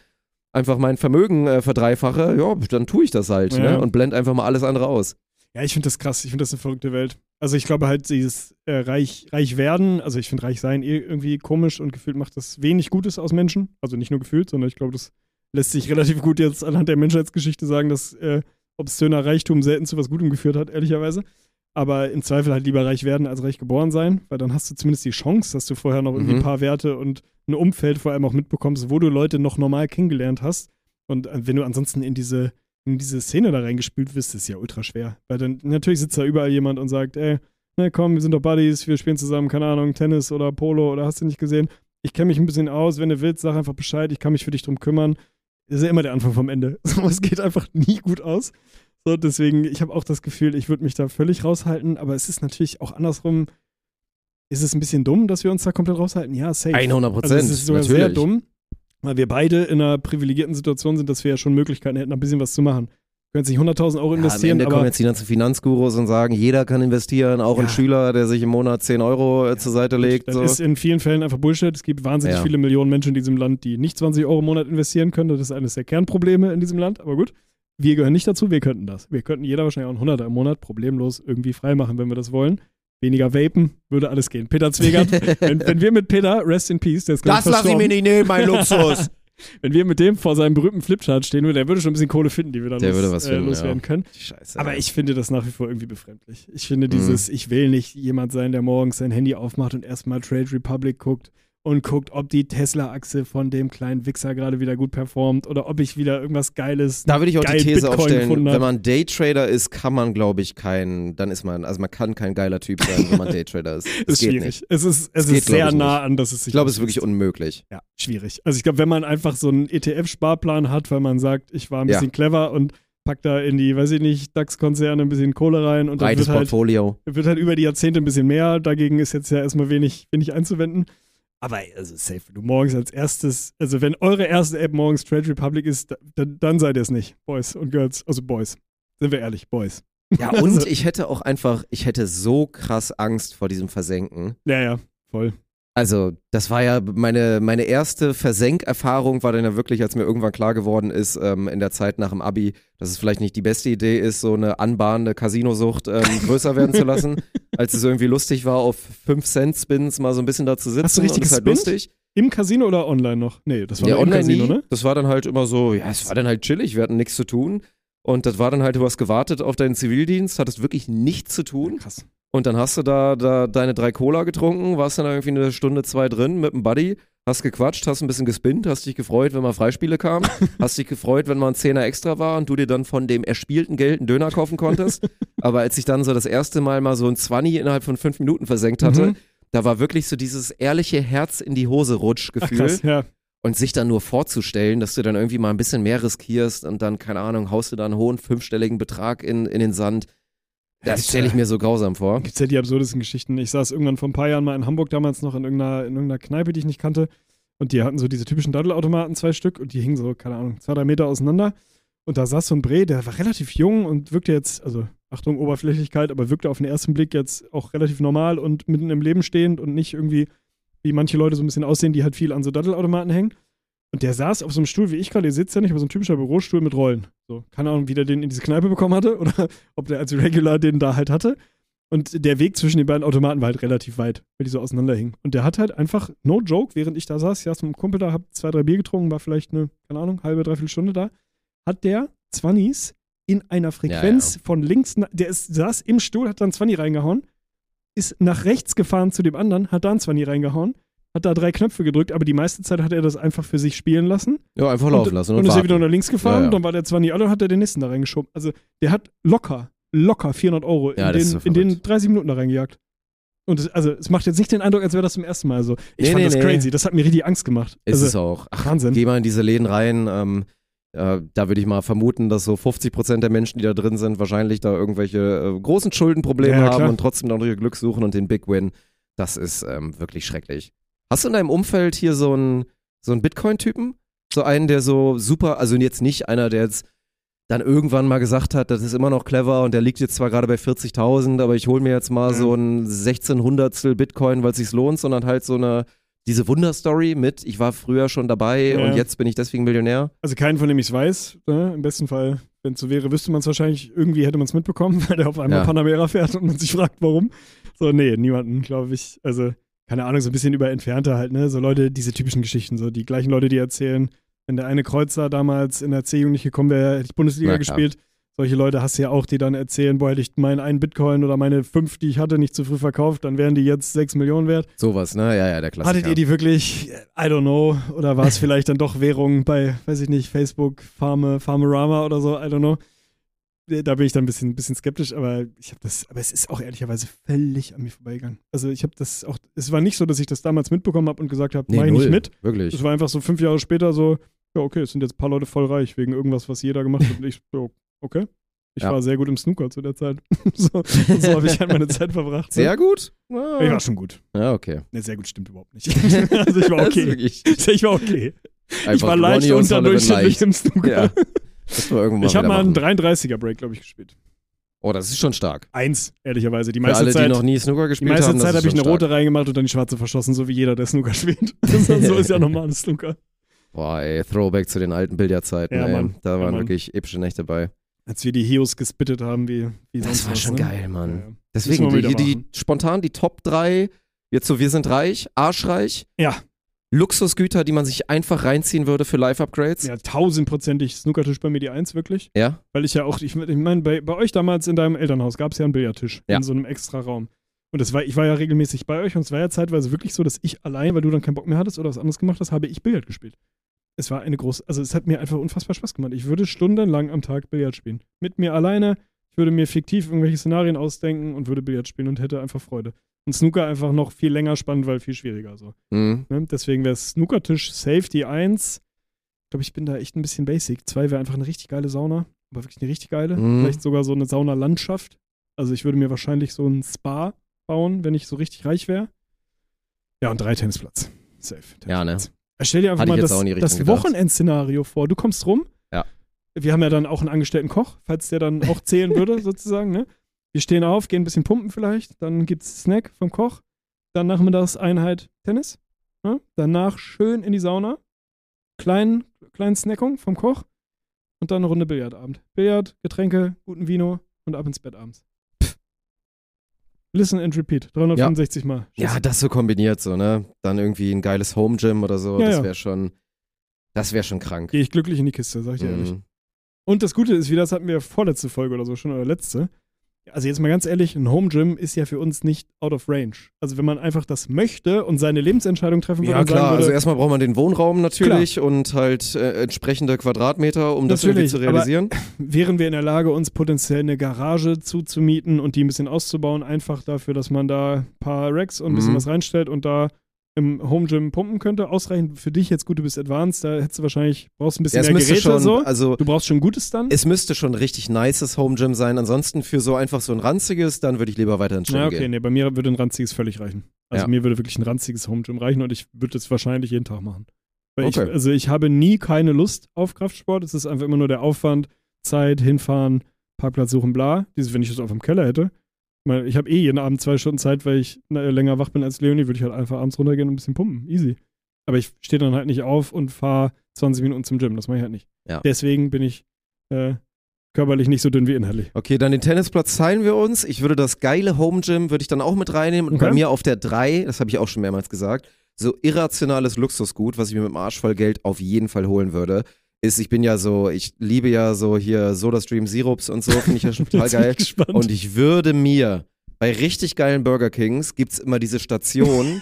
Vermögen verdreifache, ja, dann tue ich das halt, ne? Und blend einfach mal alles andere aus. Ja, ich finde das krass. Ich finde das eine verrückte Welt. Also ich glaube halt, dieses reich werden, also ich finde reich sein irgendwie komisch und gefühlt macht das wenig Gutes aus Menschen. Also nicht nur gefühlt, sondern ich glaube, das lässt sich relativ gut jetzt anhand der Menschheitsgeschichte sagen, dass obszöner Reichtum selten zu was Gutem geführt hat, ehrlicherweise. Aber im Zweifel halt lieber reich werden als reich geboren sein, weil dann hast du zumindest die Chance, dass du vorher noch irgendwie ein paar Werte und ein Umfeld vor allem auch mitbekommst, wo du Leute noch normal kennengelernt hast. Und wenn du ansonsten in diese Szene da reingespült wirst, ist ja ultra schwer. Weil dann natürlich sitzt da überall jemand und sagt, ey, ne, komm, wir sind doch Buddies, wir spielen zusammen, keine Ahnung, Tennis oder Polo oder hast du nicht gesehen. Ich kenne mich ein bisschen aus, wenn du willst, sag einfach Bescheid, ich kann mich für dich drum kümmern. Das ist ja immer der Anfang vom Ende. Es geht einfach nie gut aus. So, deswegen, ich habe auch das Gefühl, ich würde mich da völlig raushalten, aber es ist natürlich auch andersrum. Ist es ein bisschen dumm, dass wir uns da komplett raushalten? Ja, safe. 100%. Also es ist sogar natürlich sehr dumm, weil wir beide in einer privilegierten Situation sind, dass wir ja schon Möglichkeiten hätten, ein bisschen was zu machen. Wir können sich 100.000 Euro investieren. Am Ende kommen jetzt die ganzen Finanzgurus und sagen, jeder kann investieren, auch ein Schüler, der sich im Monat 10 Euro zur Seite legt. Das ist in vielen Fällen einfach Bullshit. Es gibt wahnsinnig viele Millionen Menschen in diesem Land, die nicht 20 Euro im Monat investieren können. Das ist eines der Kernprobleme in diesem Land, aber gut. Wir gehören nicht dazu, wir könnten das. Wir könnten jeder wahrscheinlich auch einen 100er im Monat problemlos irgendwie freimachen, wenn wir das wollen. Weniger vapen, würde alles gehen. Peter Zwegert, wenn wir mit Peter, rest in peace, der ist das lass ich mir nicht nehmen, mein Luxus. Wenn wir mit dem vor seinem berühmten Flipchart stehen würden, der würde schon ein bisschen Kohle finden, die wir dann loswerden können. Scheiße, aber ich finde das nach wie vor irgendwie befremdlich. Ich finde ich will nicht jemand sein, der morgens sein Handy aufmacht und erstmal Trade Republic guckt und guckt, ob die Tesla-Achse von dem kleinen Wichser gerade wieder gut performt oder ob ich wieder irgendwas Geiles, da würde ich auch die These Bitcoin aufstellen, wenn man Daytrader ist, kann man, glaube ich, man kann kein geiler Typ sein, wenn man Daytrader ist. Das ist schwierig. Nicht. Es ist sehr nah an, dass es sich Ich glaube, es ist wirklich unmöglich. Ja, schwierig. Also ich glaube, wenn man einfach so einen ETF-Sparplan hat, weil man sagt, ich war ein bisschen clever und pack da in die, weiß ich nicht, DAX-Konzerne ein bisschen Kohle rein und dann wird halt über die Jahrzehnte ein bisschen mehr. Dagegen ist jetzt ja erstmal wenig einzuwenden. Aber also safe, wenn du morgens als erstes, also wenn eure erste App morgens Trade Republic ist, dann seid ihr es nicht, Boys und Girls, also Boys. Sind wir ehrlich, Boys. Ja, und ich hätte so krass Angst vor diesem Versenken. Ja, voll. Also, das war ja meine erste Versenkerfahrung, war dann ja wirklich, als mir irgendwann klar geworden ist, in der Zeit nach dem Abi, dass es vielleicht nicht die beste Idee ist, so eine anbahnende Casinosucht größer werden zu lassen, als es irgendwie lustig war, auf 5-Cent-Spins mal so ein bisschen da zu sitzen. Hast du richtig und das ist halt lustig. Im Casino oder online noch? Nee, das war ja, im online Casino, nie. Ne? Das war dann halt immer so, ja, es war dann halt chillig, wir hatten nichts zu tun. Und das war dann halt, du hast gewartet auf deinen Zivildienst, hattest wirklich nichts zu tun. Ja, krass. Und dann hast du da deine 3 Cola getrunken, warst dann irgendwie 1 Stunde, 2 drin mit einem Buddy, hast gequatscht, hast ein bisschen gespinnt, hast dich gefreut, wenn mal Freispiele kamen, hast dich gefreut, wenn mal ein 10er extra war und du dir dann von dem erspielten Geld einen Döner kaufen konntest. Aber als ich dann so das erste Mal so ein 20 innerhalb von 5 Minuten versenkt hatte, da war wirklich so dieses ehrliche Herz in die Hose Rutsch-Gefühl. Krass, ja. Und sich dann nur vorzustellen, dass du dann irgendwie mal ein bisschen mehr riskierst und dann, keine Ahnung, haust du da einen hohen 5-stelligen Betrag in den Sand. Das stelle ich mir so grausam vor. Gibt's ja die absurdesten Geschichten. Ich saß irgendwann vor ein paar Jahren mal in Hamburg, damals noch in irgendeiner Kneipe, die ich nicht kannte. Und die hatten so diese typischen Daddelautomaten, 2 Stück. Und die hingen so, keine Ahnung, 2-3 Meter auseinander. Und da saß so ein Bre, der war relativ jung und wirkte jetzt, also Achtung, Oberflächlichkeit, aber wirkte auf den ersten Blick jetzt auch relativ normal und mitten im Leben stehend und nicht irgendwie, wie manche Leute so ein bisschen aussehen, die halt viel an so Daddelautomaten hängen. Und der saß auf so einem Stuhl, wie ich gerade, der sitzt ja nicht, aber so ein typischer Bürostuhl mit Rollen. So, keine Ahnung, wie der den in diese Kneipe bekommen hatte oder ob der als Regular den da halt hatte. Und der Weg zwischen den beiden Automaten war halt relativ weit, weil die so auseinanderhingen. Und der hat halt einfach, no joke, während ich da saß, ich saß mit einem Kumpel da, hab 2-3 Bier getrunken, war vielleicht eine, keine Ahnung, halbe, 3/4 Stunde da, hat der 20s in einer Frequenz von links, saß im Stuhl, hat dann 20 reingehauen, ist nach rechts gefahren zu dem anderen, hat da einen 20 reingehauen, hat da 3 Knöpfe gedrückt, aber die meiste Zeit hat er das einfach für sich spielen lassen. Ja, einfach laufen lassen. Und ist er wieder nach links gefahren, dann war der 20 alle und hat er den nächsten da reingeschoben. Also der hat locker 400 Euro in den 30 Minuten da reingejagt. Und es macht jetzt nicht den Eindruck, als wäre das zum ersten Mal so. Ich fand das crazy, das hat mir richtig Angst gemacht. Ist es auch. Ach, Wahnsinn. Geh mal in diese Läden rein, da würde ich mal vermuten, dass so 50% der Menschen, die da drin sind, wahrscheinlich da irgendwelche großen Schuldenprobleme haben und trotzdem dann ihr Glück suchen und den Big Win. Das ist wirklich schrecklich. Hast du in deinem Umfeld hier so einen Bitcoin-Typen? So einen, der so super, also jetzt nicht einer, der jetzt dann irgendwann mal gesagt hat, das ist immer noch clever und der liegt jetzt zwar gerade bei 40.000, aber ich hole mir jetzt mal so ein 1600stel Bitcoin, weil es sich lohnt, sondern halt so diese Wunderstory mit, ich war früher schon dabei und jetzt bin ich deswegen Millionär. Also keinen, von dem ich es weiß. Ne? Im besten Fall, wenn es so wäre, wüsste man es wahrscheinlich, irgendwie hätte man es mitbekommen, weil der auf einmal Panamera fährt und man sich fragt, warum. So, nee, niemanden, glaube ich. Also keine Ahnung, so ein bisschen über Entfernte halt, ne? So Leute, diese typischen Geschichten, so die gleichen Leute, die erzählen, wenn der eine Kreuzer damals in der C-Jugend nicht gekommen wäre, hätte ich Bundesliga gespielt. Solche Leute hast du ja auch, die dann erzählen, boah, hätte ich meinen einen Bitcoin oder meine 5, die ich hatte, nicht zu früh verkauft, dann wären die jetzt 6 Millionen wert. Sowas, ne? Ja, der Klassiker. Hattet ihr die wirklich, I don't know, oder war es vielleicht dann doch Währung bei, weiß ich nicht, Facebook, Farmerama oder so, I don't know. Da bin ich dann ein bisschen skeptisch, aber aber es ist auch ehrlicherweise völlig an mir vorbeigegangen. Also ich habe das auch, es war nicht so, dass ich das damals mitbekommen habe und gesagt habe, mach ich nicht mit. Wirklich. Es war einfach so 5 Jahre später so, ja okay, es sind jetzt ein paar Leute voll reich wegen irgendwas, was jeder gemacht hat. Und ich so, okay. Ich war sehr gut im Snooker zu der Zeit. so habe ich halt meine Zeit verbracht. Sehr gut? Ja. Ich war schon gut. Ja, okay. Ne, sehr gut stimmt überhaupt nicht. Also ich war okay. Ich war okay. Ich war leicht unterdurchschnittlich im Snooker. Ja. Ich habe mal einen 33er Break, glaube ich, gespielt. Oh, das ist schon stark. 1, ehrlicherweise. Die meiste Zeit, die noch nie Snooker gespielt haben. Die meiste Zeit habe ich eine rote reingemacht und dann die schwarze verschossen, so wie jeder, der Snooker spielt. So ist ja normales Snooker. Boah, ey, Throwback zu den alten Billardzeiten. Ja, Mann. Da waren wirklich epische Nächte bei. Als wir die Heos gespittet haben, wie sonst das war was, schon geil, Mann. Ja. Deswegen, spontan die Top 3, jetzt so, wir sind reich, arschreich. Ja. Luxusgüter, die man sich einfach reinziehen würde für Live-Upgrades. Ja, 1000%ig Snookertisch bei mir die 1, wirklich. Ja. Weil ich ja auch, ich meine, bei euch damals in deinem Elternhaus gab es ja einen Billardtisch in so einem extra Raum. Und ich war ja regelmäßig bei euch und es war ja zeitweise wirklich so, dass ich allein, weil du dann keinen Bock mehr hattest oder was anderes gemacht hast, habe ich Billard gespielt. Es war es hat mir einfach unfassbar Spaß gemacht. Ich würde stundenlang am Tag Billard spielen. Mit mir alleine. Ich würde mir fiktiv irgendwelche Szenarien ausdenken und würde Billard spielen und hätte einfach Freude. Und Snooker einfach noch viel länger spannend, weil viel schwieriger so. Ne? Deswegen wäre Snookertisch Safety 1. Ich glaube, ich bin da echt ein bisschen basic. 2 wäre einfach eine richtig geile Sauna. Aber wirklich eine richtig geile. Vielleicht sogar so eine Saunalandschaft. Also ich würde mir wahrscheinlich so ein Spa bauen, wenn ich so richtig reich wäre. Ja, und 3 Tennisplatz. Safe. Ja, ne? Stell dir einfach mal das Wochenendszenario vor. Du kommst rum. Ja. Wir haben ja dann auch einen angestellten Koch, falls der dann auch zählen würde, sozusagen. Ne? Wir stehen auf, gehen ein bisschen pumpen vielleicht. Dann gibt's Snack vom Koch. Dann nachmittags Einheit Tennis. Ne? Danach schön in die Sauna. Kleinen Snackung vom Koch. Und dann eine Runde Billardabend. Billard, Getränke, guten Vino und ab ins Bett abends. Listen and repeat. 365 Mal. Ja, das so kombiniert so, ne? Dann irgendwie ein geiles Home Gym oder so. Ja, das wäre schon krank. Gehe ich glücklich in die Kiste, sag ich dir ehrlich. Und das Gute ist, das hatten wir vorletzte Folge oder so schon, oder letzte. Also jetzt mal ganz ehrlich, ein Home Gym ist ja für uns nicht out of range. Also wenn man einfach das möchte und seine Lebensentscheidung treffen würde. Ja klar, also erstmal braucht man den Wohnraum natürlich und halt entsprechende Quadratmeter, um das irgendwie zu realisieren. Aber wären wir in der Lage, uns potenziell eine Garage zuzumieten und die ein bisschen auszubauen, einfach dafür, dass man da ein paar Racks und ein bisschen was reinstellt und da im Home Gym pumpen könnte, ausreichend für dich jetzt gut, du bist advanced, da hättest du brauchst ein bisschen mehr Geräte schon, so. Also, du brauchst schon Gutes dann. Es müsste schon ein richtig nices Home Gym sein, ansonsten für so einfach so ein ranziges, dann würde ich lieber weiter ins Gym gehen. Nee, bei mir würde ein ranziges völlig reichen. Also mir würde wirklich ein ranziges Home Gym reichen und ich würde das wahrscheinlich jeden Tag machen. Weil ich habe nie keine Lust auf Kraftsport, es ist einfach immer nur der Aufwand, Zeit, hinfahren, Parkplatz suchen, bla. Wenn ich das auf dem Keller hätte. Ich habe jeden Abend 2 Stunden Zeit, weil ich länger wach bin als Leonie, würde ich halt einfach abends runtergehen und ein bisschen pumpen. Easy. Aber ich stehe dann halt nicht auf und fahre 20 Minuten zum Gym. Das mache ich halt nicht. Ja. Deswegen bin ich körperlich nicht so dünn wie inhaltlich. Okay, dann den Tennisplatz teilen wir uns. Ich würde das geile Home Gym würde ich dann auch mit reinnehmen. Und bei mir auf der 3, das habe ich auch schon mehrmals gesagt, so irrationales Luxusgut, was ich mir mit dem Arsch voll Geld auf jeden Fall holen würde, ist, ich liebe ja so hier SodaStream Sirups und so, finde ich ja schon total geil. Und ich würde mir, bei richtig geilen Burger Kings gibt's immer diese Station.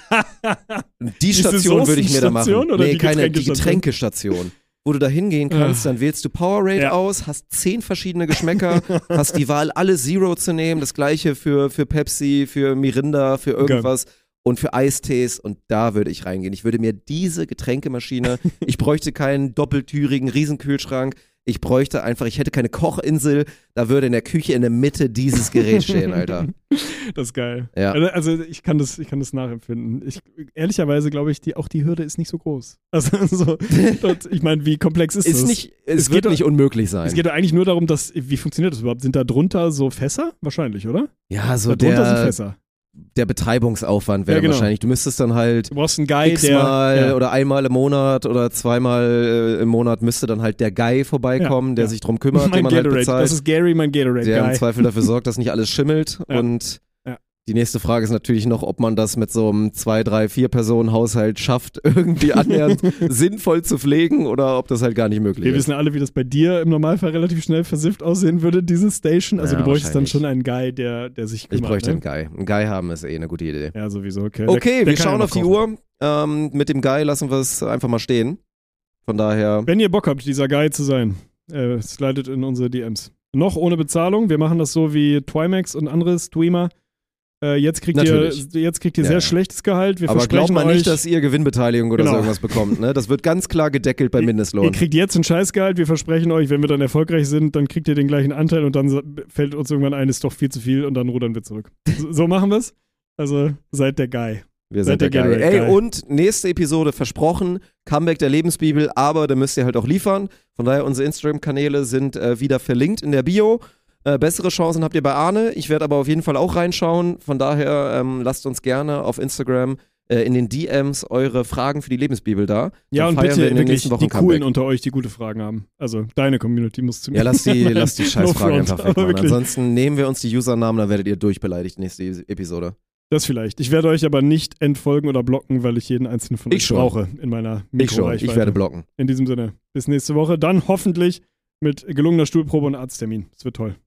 Die Station würde ich mir da machen. Oder nee, die Getränkestation. Wo du da hingehen kannst, dann wählst du Powerade aus, hast 10 verschiedene Geschmäcker, hast die Wahl, alle Zero zu nehmen, das gleiche für Pepsi, für Mirinda, für irgendwas. Und für Eistees, und da würde ich reingehen. Ich würde mir diese Getränkemaschine, ich bräuchte keinen doppeltürigen Riesenkühlschrank, ich hätte keine Kochinsel, da würde in der Küche in der Mitte dieses Gerät stehen, Alter. Das ist geil. Ja. Also ich kann das nachempfinden. Ehrlicherweise glaube ich, auch die Hürde ist nicht so groß. Also ich meine, wie komplex ist das? Es wird nicht unmöglich sein. Es geht doch eigentlich nur darum, wie funktioniert das überhaupt? Sind da drunter so Fässer? Wahrscheinlich, oder? Ja, so drunter sind Fässer. Der Betreibungsaufwand wäre wahrscheinlich. Du müsstest dann halt du brauchst einen Guy, x-mal oder einmal im Monat oder zweimal im Monat müsste dann halt der Guy vorbeikommen, der sich drum kümmert, den man halt bezahlt. Das ist Gary, mein Gatorade Guy. Der im Zweifel dafür sorgt, dass nicht alles schimmelt. Und die nächste Frage ist natürlich noch, ob man das mit so einem 2-, 3-, 4-Personen-Haushalt schafft, irgendwie annähernd sinnvoll zu pflegen oder ob das halt gar nicht möglich ist. Wir wissen alle, wie das bei dir im Normalfall relativ schnell versifft aussehen würde, diese Station. Also du bräuchtest dann schon einen Guy, der sich kümmert. Ich bräuchte einen Guy. Einen Guy haben ist eine gute Idee. Ja, sowieso. Okay, wir schauen auf die Uhr. Mit dem Guy lassen wir es einfach mal stehen. Von daher... Wenn ihr Bock habt, dieser Guy zu sein, slidet in unsere DMs. Noch ohne Bezahlung. Wir machen das so wie Twimax und andere Streamer. Jetzt kriegt ihr sehr schlechtes Gehalt. Wir aber glaubt mal nicht, dass ihr Gewinnbeteiligung oder so genau. irgendwas bekommt. Ne? Das wird ganz klar gedeckelt beim Mindestlohn. Ihr kriegt jetzt ein Scheißgehalt. Wir versprechen euch, wenn wir dann erfolgreich sind, dann kriegt ihr den gleichen Anteil und dann fällt uns irgendwann ein, ist doch viel zu viel und dann rudern wir zurück. So machen wir es. Also seid der Guy. Wir sind der Guy. Ey, und nächste Episode versprochen, Comeback der Lebensbibel, aber da müsst ihr halt auch liefern. Von daher, unsere Instagram-Kanäle sind wieder verlinkt in der Bio. Bessere Chancen habt ihr bei Arne. Ich werde aber auf jeden Fall auch reinschauen. Von daher lasst uns gerne auf Instagram in den DMs eure Fragen für die Lebensbibel da. Ja, und bitte wirklich die Coolen unter euch, die gute Fragen haben. Also deine Community muss zu mir. Ja, lass die Scheißfragen einfach weg, Mann. Ansonsten nehmen wir uns die Usernamen, dann werdet ihr durchbeleidigt nächste Episode. Das vielleicht. Ich werde euch aber nicht entfolgen oder blocken, weil ich jeden einzelnen von euch brauche in meiner Mikroreichweite. Ich werde blocken. In diesem Sinne, bis nächste Woche. Dann hoffentlich mit gelungener Stuhlprobe und Arzttermin. Es wird toll.